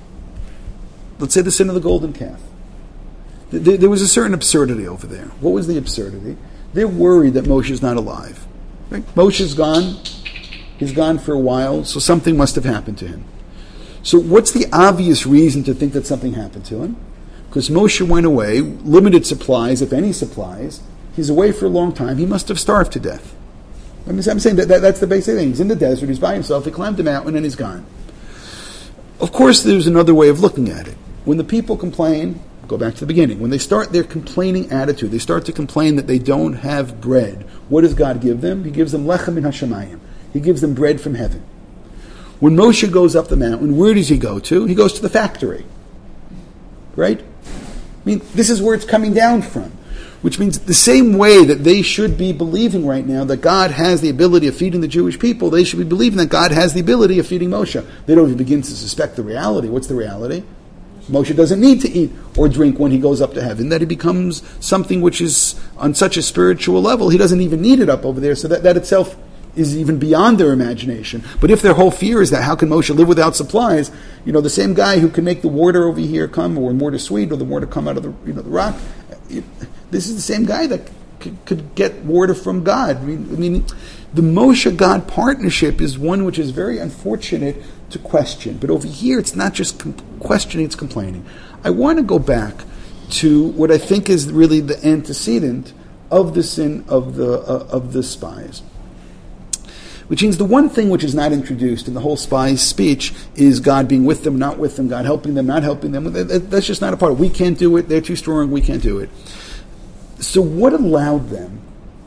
let's say, the sin of the golden calf, there, there was a certain absurdity over there. What was the absurdity? They're worried that Moshe's not alive. Right? Moshe's gone. He's gone for a while, so something must have happened to him. So what's the obvious reason to think that something happened to him? Because Moshe went away, limited supplies, if any supplies. He's away for a long time. He must have starved to death. I'm saying that, that that's the basic thing. He's in the desert, he's by himself, he climbed the mountain, and he's gone. Of course, there's another way of looking at it. When the people complain, go back to the beginning, when they start their complaining attitude, they start to complain that they don't have bread. What does God give them? He gives them lechem min hashamayim. He gives them bread from heaven. When Moshe goes up the mountain, where does he go to? He goes to the factory. Right? mean, this is where it's coming down from. Which means the same way that they should be believing right now that God has the ability of feeding the Jewish people, they should be believing that God has the ability of feeding Moshe. They don't even begin to suspect the reality. What's the reality? Moshe doesn't need to eat or drink when he goes up to heaven, that he becomes something which is on such a spiritual level, he doesn't even need it up over there, so that, that itself is even beyond their imagination. But if their whole fear is that how can Moshe live without supplies, you know, the same guy who can make the water over here come, or water sweet, or the water come out of the, you know, the rock, it, this is the same guy that c- could get water from God. I mean, I mean, the Moshe-God partnership is one which is very unfortunate to question. But over here, it's not just com- questioning, it's complaining. I want to go back to what I think is really the antecedent of the sin of the uh, of the spies. Which means the one thing which is not introduced in the whole spies' speech is God being with them, not with them, God helping them, not helping them. That's just not a part of it. We can't do it, they're too strong, we can't do it. So what allowed them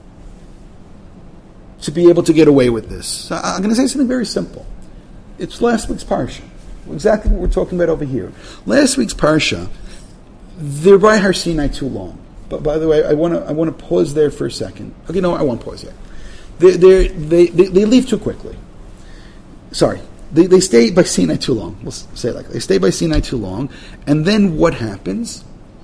to be able to get away with this? So I'm going to say something very simple. It's last week's Parsha. Exactly what we're talking about over here. Last week's Parsha, they're by Har Sinai too long. But by the way, I want to I want to pause there for a second. Okay, no, I won't pause yet. They they they they leave too quickly. Sorry, they they stay by Sinai too long. We'll say it like that. They stay by Sinai too long, and then what happens?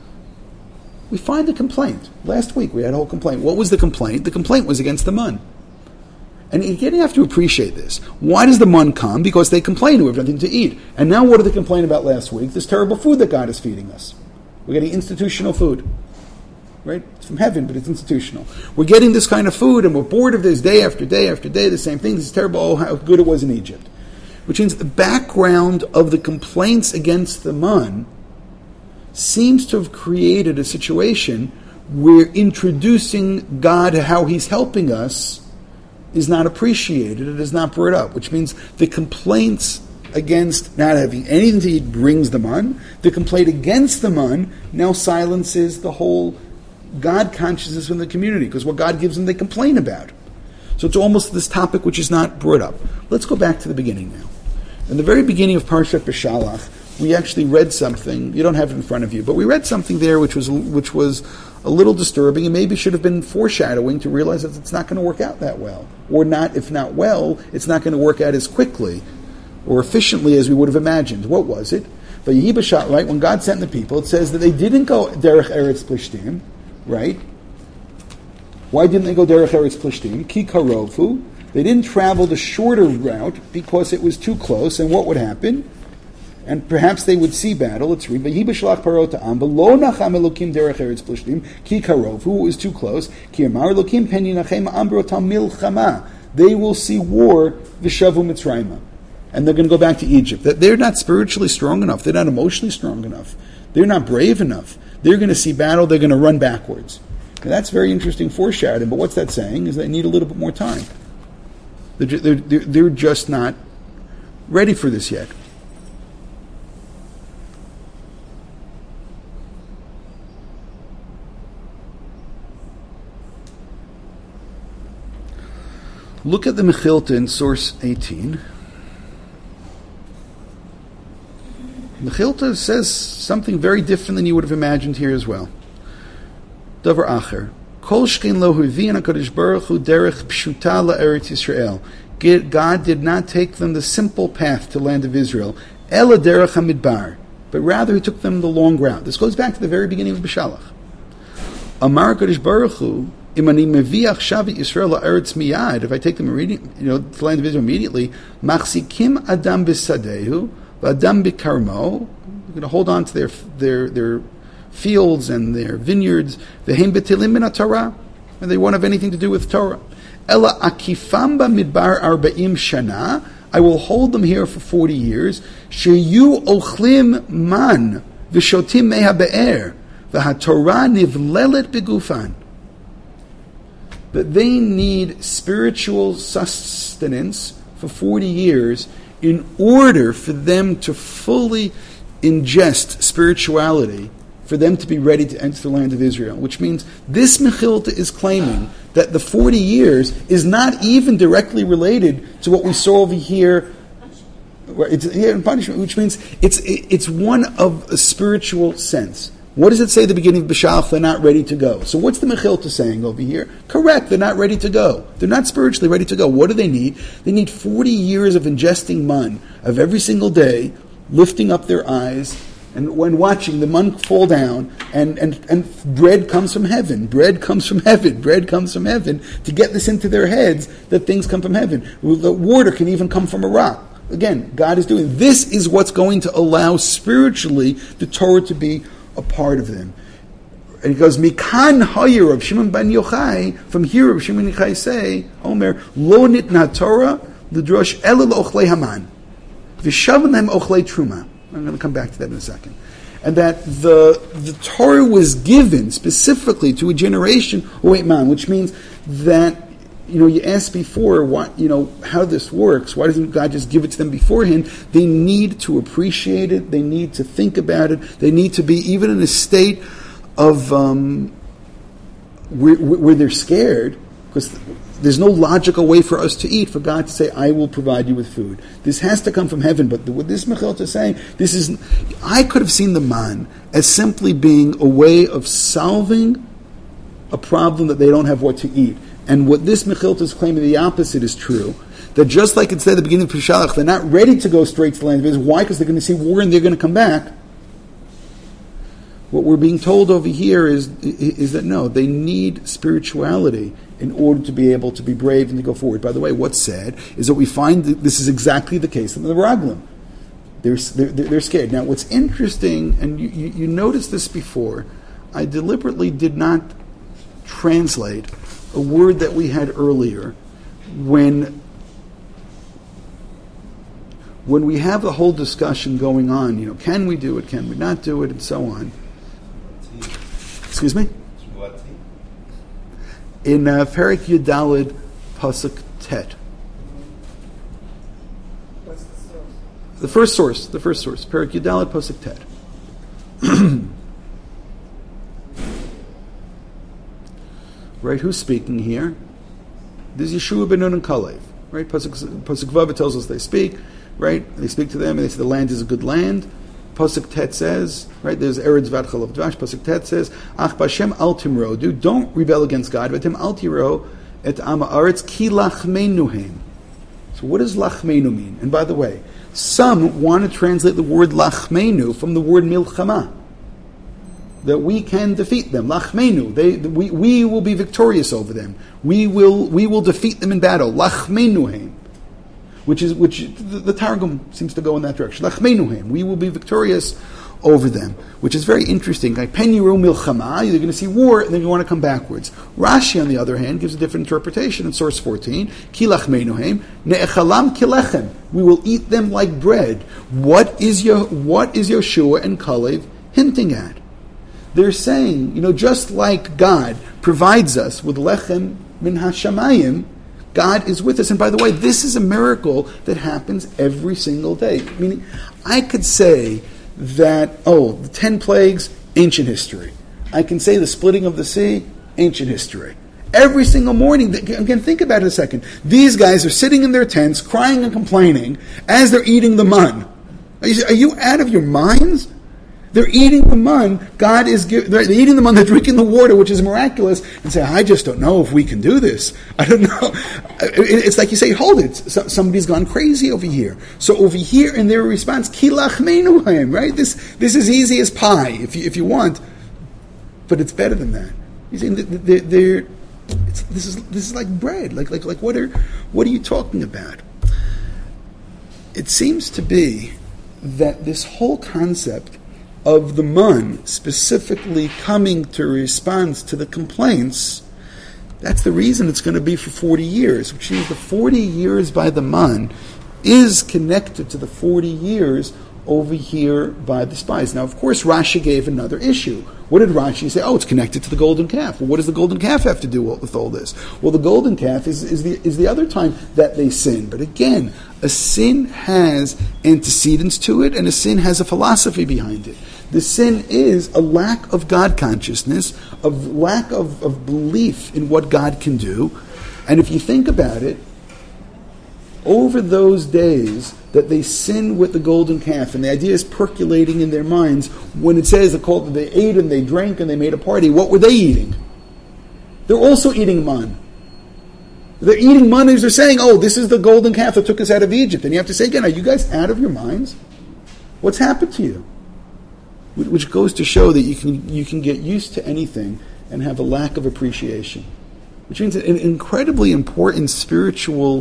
We find a complaint. Last week we had a whole complaint. What was the complaint? The complaint was against the mun. And again, you have to appreciate this. Why does the mun come? Because they complain we have nothing to eat. And now what did they complain about last week? This terrible food that God is feeding us. We're getting institutional food. Right? It's from heaven, but it's institutional. We're getting this kind of food, and we're bored of this day after day after day, the same thing. This is terrible. Oh, how good it was in Egypt. Which means the background of the complaints against the mun seems to have created a situation where introducing God, how He's helping us, is not appreciated. It is not brought up. Which means the complaints against not having anything to eat brings the mun. The complaint against the mun now silences the whole God consciousness in the community, because what God gives them they complain about. So it's almost this topic which is not brought up. Let's go back to the beginning now. In the very beginning of Parshat Beshalach, we actually read something. You don't have it in front of you, but we read something there which was which was a little disturbing and maybe should have been foreshadowing to realize that it's not going to work out that well, or not. If not well, it's not going to work out as quickly or efficiently as we would have imagined. What was it? But Yehi B'Shalach, right? When God sent the people, it says that they didn't go derech Eretz Plishtim. Right? Why didn't they go derech Eretz Plishtim? Ki karovu. They didn't travel the shorter route because it was too close. And what would happen? And perhaps they would see battle. Let's read. V'hi b'shalach paro ta'am v'lo nacham elokim derech Eretz Plishtim ki karovu. It was too close. Ki amar elokim pen yinachem am b'rotam milchama. They will see war v'shavu mitzrayma. And they're going to go back to Egypt. That they're not spiritually strong enough. They're not emotionally strong enough. They're not brave enough. They're going to see battle, they're going to run backwards. And that's very interesting foreshadowing, but what's that saying? Is they need a little bit more time. They're, they're, they're just not ready for this yet. Look at the Mechilta in source eighteen. Mechilta says something very different than you would have imagined here as well. Davar acher. Kol shkein lo huvian HaKadosh Baruch Hu derech pshuta la'eretz Yisrael. God did not take them the simple path to the land of Israel, ela derech hamidbar, but rather He took them the long route. This goes back to the very beginning of Beshalach. Amar HaKadosh Baruch Hu, im ani meviach shavi Yisrael la'eretz miyad, if I take them, you know, to the land of Israel immediately, machzikim adam b'sadehu, Adam bikarmo, we're going to hold on to their their their fields and their vineyards. Vehem betilim min Torah, and they won't have anything to do with Torah. Ela akifam b'midbar arba'im shana. I will hold them here for forty years. Sheyu ochlim man v'shotim meha be'er v'haTorah nivlelet begufan. That they need spiritual sustenance for forty years. In order for them to fully ingest spirituality, for them to be ready to enter the land of Israel, which means this Mechilta is claiming that the forty years is not even directly related to what we saw over here. It's here in punishment, which means it's it's one of a spiritual sense. What does it say at the beginning of B'shalach? They're not ready to go. So what's the Mechilta saying over here? Correct, they're not ready to go. They're not spiritually ready to go. What do they need? They need forty years of ingesting man, of every single day, lifting up their eyes, and when watching the man fall down, and, and, and bread comes from heaven, bread comes from heaven, bread comes from heaven, to get this into their heads that things come from heaven. The water can even come from a rock. Again, God is doing, this is what's going to allow spiritually the Torah to be a part of them. And he goes, Mikan Hayir of Shimon ben Yochai, from here of Shimon ben Yochai say, Omer, Lo nitna Torah, l'drosh ela l'ochlei Haman, v'shavan lahem ochlei Truma. I'm going to come back to that in a second. And that the the Torah was given specifically to a generation, oh wait, man, which means that, you know, you asked before, what, you know, how this works. Why doesn't God just give it to them beforehand? They need to appreciate it. They need to think about it. They need to be even in a state of um, where, where they're scared, because there's no logical way for us to eat, for God to say, I will provide you with food. This has to come from heaven, but what this Mechilta is saying, this is, I could have seen the man as simply being a way of solving a problem that they don't have what to eat. And what this Mechilta is claiming, the opposite is true. That just like it said at the beginning of Peshalach, they're not ready to go straight to the land of Israel. Why? Because they're going to see war and they're going to come back. What we're being told over here is, is that no, they need spirituality in order to be able to be brave and to go forward. By the way, what's sad is that we find that this is exactly the case of the Raglim. They're, they're, they're scared. Now, what's interesting, and you, you, you noticed this before, I deliberately did not translate a word that we had earlier when when we have the whole discussion going on, you know, can we do it, can we not do it, and so on. Excuse me? In uh, Perek Yudalid Pasuk Tet. What's the source? The first source, the first source, Perek Yudalid Pasuk Tet. Right, who's speaking here? This is Yeshua ben Nun and Kalev. Right, Pasuk, Pasuk Vav tells us they speak. Right, they speak to them and they say the land is a good land. Pasuk Tet says, right, there's Eretz Vatchal of Dvash. Pasuk Tet says, Ach Bashem al timrodu, don't rebel against God, but Tim al tiro et ama aretz ki lachmenuhem. So what does lachmenu mean? And by the way, some want to translate the word lachmenu from the word milchama, that we can defeat them. Lachmenu, they, we, we will be victorious over them. We will, we will defeat them in battle. Lachmenuhem. Which is which the, the Targum seems to go in that direction. Lachmenuhem, we will be victorious over them, which is very interesting. Like Penyiru milchama, you're going to see war, and then you want to come backwards. Rashi, on the other hand, gives a different interpretation in source fourteen. Ki lachmenuhem ne'echalam kilechem, we will eat them like bread. What is your what is Yoshua and Kalev hinting at? They're saying, you know, just like God provides us with lechem min hashamayim, God is with us. And by the way, this is a miracle that happens every single day. Meaning, I could say that, oh, the ten plagues, ancient history. I can say the splitting of the sea, ancient history. Every single morning, again, think about it a second. These guys are sitting in their tents, crying and complaining, as they're eating the man. Are you, are you out of your minds? They're eating the man. God is giving. They're eating the man. They're drinking the water, which is miraculous. And say, I just don't know if we can do this. I don't know. It's like you say, hold it. Somebody's gone crazy over here. So over here, in their response, ki lachmenuhem, right? This this is easy as pie, if you if you want, but it's better than that. You see, they're, they're it's, this is this is like bread. Like like like what are what are you talking about? It seems to be that this whole concept of the man specifically coming to response to the complaints, that's the reason it's going to be for forty years, which means the forty years by the man is connected to the forty years over here by the spies. Now, of course, Rashi gave another issue. What did Rashi say? Oh, it's connected to the golden calf. Well, what does the golden calf have to do with all this? Well, the golden calf is, is the is the other time that they sin. But again, a sin has antecedents to it, and a sin has a philosophy behind it. The sin is a lack of God consciousness, a lack of, of belief in what God can do. And if you think about it, over those days that they sinned with the golden calf, and the idea is percolating in their minds, when it says that they ate and they drank and they made a party, what were they eating? They're also eating man. They're eating man as they're saying, oh, this is the golden calf that took us out of Egypt. And you have to say again, are you guys out of your minds? What's happened to you? Which goes to show that you can you can get used to anything and have a lack of appreciation. Which means an incredibly important spiritual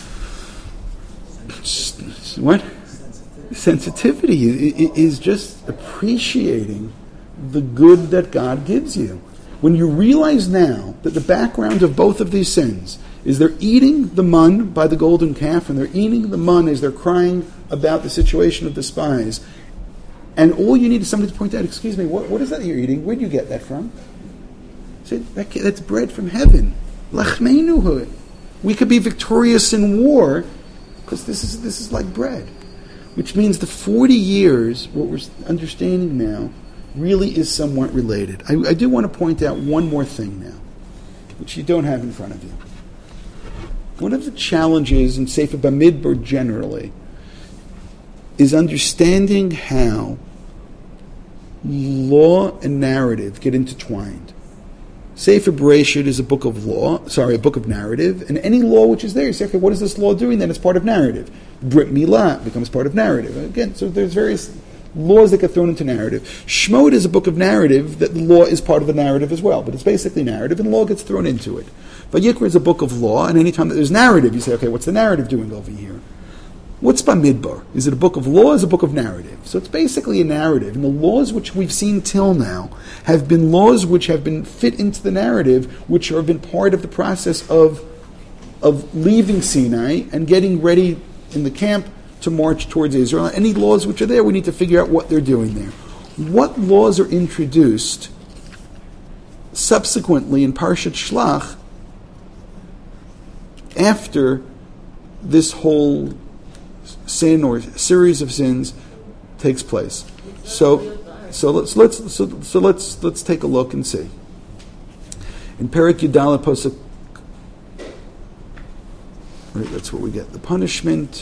what? Sensitivity is just appreciating the good that God gives you. When you realize now that the background of both of these sins is they're eating the mun by the golden calf, and they're eating the mun as they're crying about the situation of the spies, and all you need is somebody to point out, excuse me, what, what is that you're eating? Where did you get that from? Say, that, that's bread from heaven. Lachmeinuhu. We could be victorious in war because this is this is like bread. Which means the forty years, what we're understanding now, really is somewhat related. I, I do want to point out one more thing now, which you don't have in front of you. One of the challenges in Sefer Bamidbar generally is understanding how law and narrative get intertwined. Sefer Bereshit is a book of law, sorry, a book of narrative, and any law which is there, you say, okay, what is this law doing? Then it's part of narrative. Brit Milah becomes part of narrative. Again, so there's various laws that get thrown into narrative. Shemot is a book of narrative that the law is part of the narrative as well, but it's basically narrative, and law gets thrown into it. Vayikra is a book of law, and anytime that there's narrative, you say, okay, what's the narrative doing over here? What's Bamidbar? Is it a book of law or is it a book of narrative? So it's basically a narrative. And the laws which we've seen till now have been laws which have been fit into the narrative, which have been part of the process of, of leaving Sinai and getting ready in the camp to march towards Israel. Any laws which are there, we need to figure out what they're doing there. What laws are introduced subsequently in Parshat Shlach after this whole sin or series of sins takes place? So, so let's let's so, so let's let's take a look and see. In Perek Yudala Posuk, right, that's what we get. The punishment.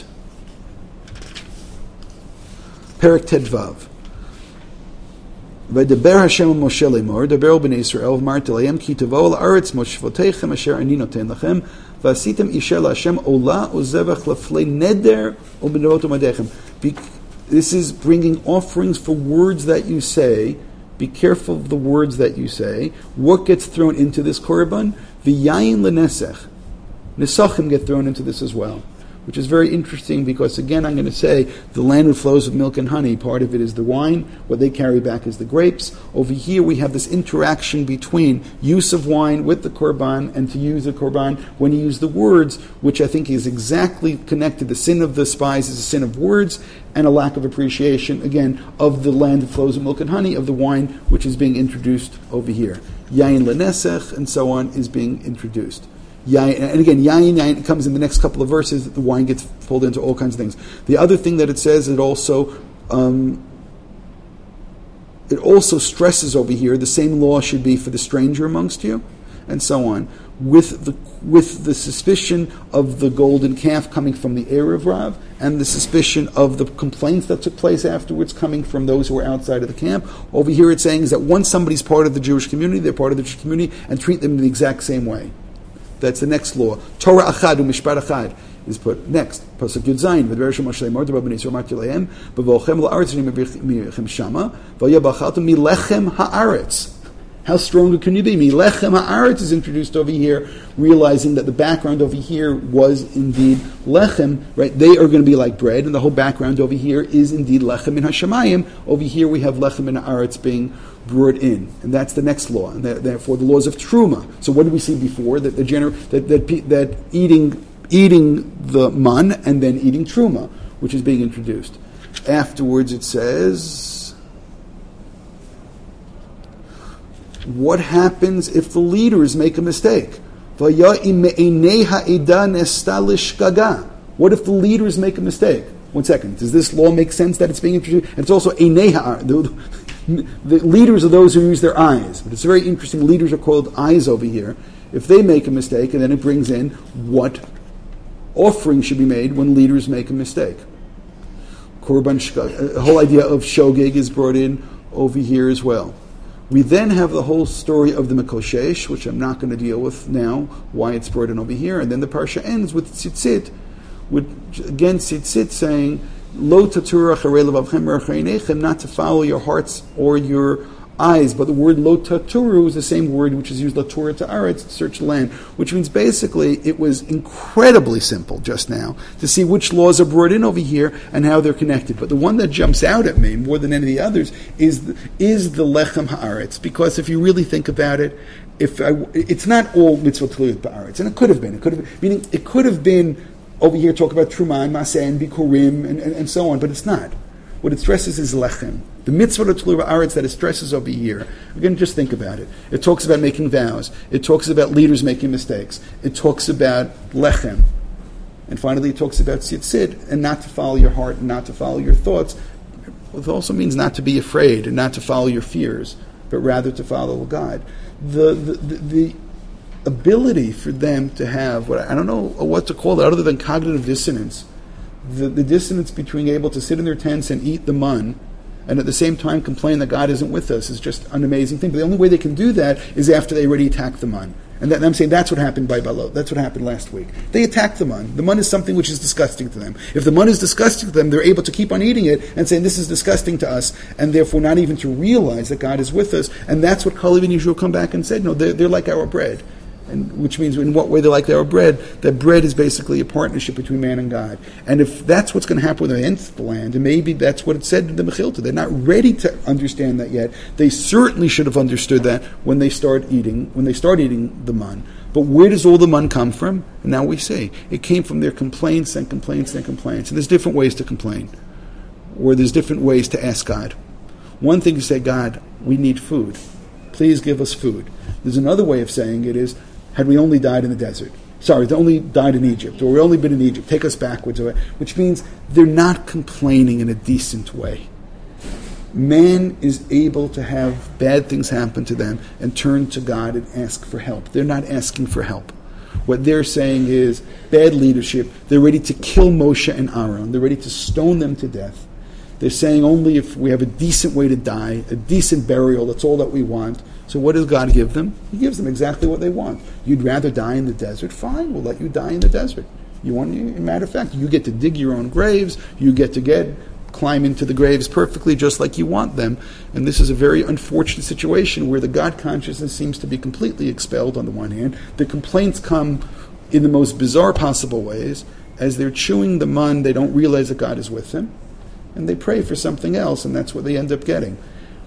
Perek Tedvav. V'deber Hashem Moshe lemor, deber b'nei Yisrael v'marti lehem ki tavo la'aretz moshvotechem asher ani noten lachem v'asitem isher la'Hashem ola uzevach leflei neder u'b'nevot u'madechem. This is bringing offerings for words that you say. Be careful of the words that you say. What gets thrown into this korban? V'yayin l'nesech. Nesachim get thrown into this as well, which is very interesting because, again, I'm going to say the land that flows with milk and honey. Part of it is the wine. What they carry back is the grapes. Over here we have this interaction between use of wine with the korban and to use the korban when you use the words, which I think is exactly connected. The sin of the spies is a sin of words and a lack of appreciation, again, of the land that flows with milk and honey, of the wine which is being introduced over here. Yain lenesech and so on is being introduced. Yain, and again, yain, yain comes in the next couple of verses. That the wine gets pulled into all kinds of things. The other thing that it says, it also um, it also stresses over here the same law should be for the stranger amongst you, and so on. With the with the suspicion of the golden calf coming from the Erev Rav, and the suspicion of the complaints that took place afterwards coming from those who were outside of the camp. Over here, it's saying is that once somebody's part of the Jewish community, they're part of the Jewish community, and treat them in the exact same way. That's the next law. Torah achad u'mishpat achad is put next. Pasuk Yud Zayin. V'deber Hashem Moshe lemor deber b'nei Yisrael marti lehem b'volchem la'aretz v'yimechem shama v'yabachaltem milechem ha'aretz. How stronger can you be? Milechem ha'aretz is introduced over here, realizing that the background over here was indeed lechem. Right? They are going to be like bread, and the whole background over here is indeed lechem in hashamayim. Over here we have lechem in ha'aretz being brought in, and that's the next law, and therefore the laws of truma. So what did we see before? That the gener- that, that that eating eating the man and then eating truma, which is being introduced. Afterwards, it says, what happens if the leaders make a mistake? What if the leaders make a mistake? One second. Does this law make sense that it's being introduced? And it's also eineha. The leaders are those who use their eyes. But it's very interesting. Leaders are called eyes over here. If they make a mistake, and then it brings in what offering should be made when leaders make a mistake. Korban, shka- the whole idea of shogeg is brought in over here as well. We then have the whole story of the Mekoshesh, which I'm not going to deal with now, why it's brought in over here. And then the parsha ends with tzitzit, with, again, tzitzit saying, Lo tatura charei levavchem merachei einechem, not to follow your hearts or your eyes. But the word lo taturu is the same word which is used latura to aretz, to search the land, which means basically it was incredibly simple just now to see which laws are brought in over here and how they're connected. But the one that jumps out at me more than any of the others is the, is the lechem haaretz, because if you really think about it, if I, it's not all mitzvot tluot ba'aretz, and it could have been. It could have been, meaning it could have been over here talk about truma and maseh and bikurim and, and, and so on, but it's not. What it stresses is lechem. The mitzvah of tluot ba'aretz that it stresses over here. Again, just think about it. It talks about making vows. It talks about leaders making mistakes. It talks about lechem. And finally, it talks about tzitzit, and not to follow your heart and not to follow your thoughts. It also means not to be afraid and not to follow your fears, but rather to follow God. The the, the, the ability for them to have, what I don't know what to call it other than cognitive dissonance, the, the dissonance between able to sit in their tents and eat the mun and at the same time complain that God isn't with us is just an amazing thing. But the only way they can do that is after they already attacked the mun. And, that, and I'm saying that's what happened by Balot. That's what happened last week. They attacked the mun. The mun is something which is disgusting to them. If the mun is disgusting to them, they're able to keep on eating it and saying this is disgusting to us, and therefore not even to realize that God is with us. And that's what Kalev and Yeshua come back and said, no, they're, they're like our bread. And which means in what way they're like our bread, that bread is basically a partnership between man and God. And if that's what's going to happen when they enter the land, and maybe that's what it said in the Mechilta, they're not ready to understand that yet. They certainly should have understood that when they start eating, when they start eating the mun. But where does all the mun come from? And now we see. It came from their complaints and complaints and complaints. And there's different ways to complain. Or there's different ways to ask God. One thing is say, God, we need food. Please give us food. There's another way of saying it is, had we only died in the desert. Sorry, they only died in Egypt, or we only been in Egypt. Take us backwards, which means they're not complaining in a decent way. Man is able to have bad things happen to them and turn to God and ask for help. They're not asking for help. What they're saying is bad leadership. They're ready to kill Moshe and Aaron. They're ready to stone them to death. They're saying only if we have a decent way to die, a decent burial, that's all that we want. So what does God give them? He gives them exactly what they want. You'd rather die in the desert? Fine, we'll let you die in the desert. You want, as a matter of fact, you get to dig your own graves. You get to get climb into the graves perfectly just like you want them. And this is a very unfortunate situation where the God consciousness seems to be completely expelled on the one hand. The complaints come in the most bizarre possible ways. As they're chewing the mun, they don't realize that God is with them. And they pray for something else, and that's what they end up getting.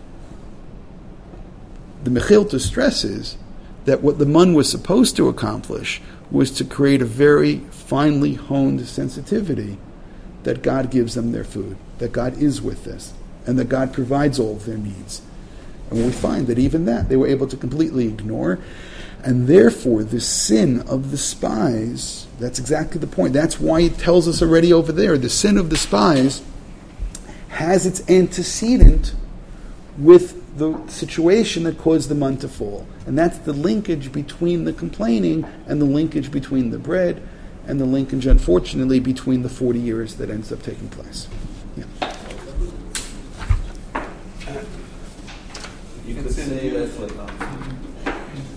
The Mechilta stresses that what the mun was supposed to accomplish was to create a very finely honed sensitivity that God gives them their food, that God is with us, and that God provides all of their needs. And we find that even that they were able to completely ignore, and therefore the sin of the spies, that's exactly the point. That's why it tells us already over there, the sin of the spies has its antecedent with the situation that caused the mun to fall. And that's the linkage between the complaining and the linkage between the bread and the linkage, unfortunately, between the forty years that ends up taking place. Yeah. You can say that's like um,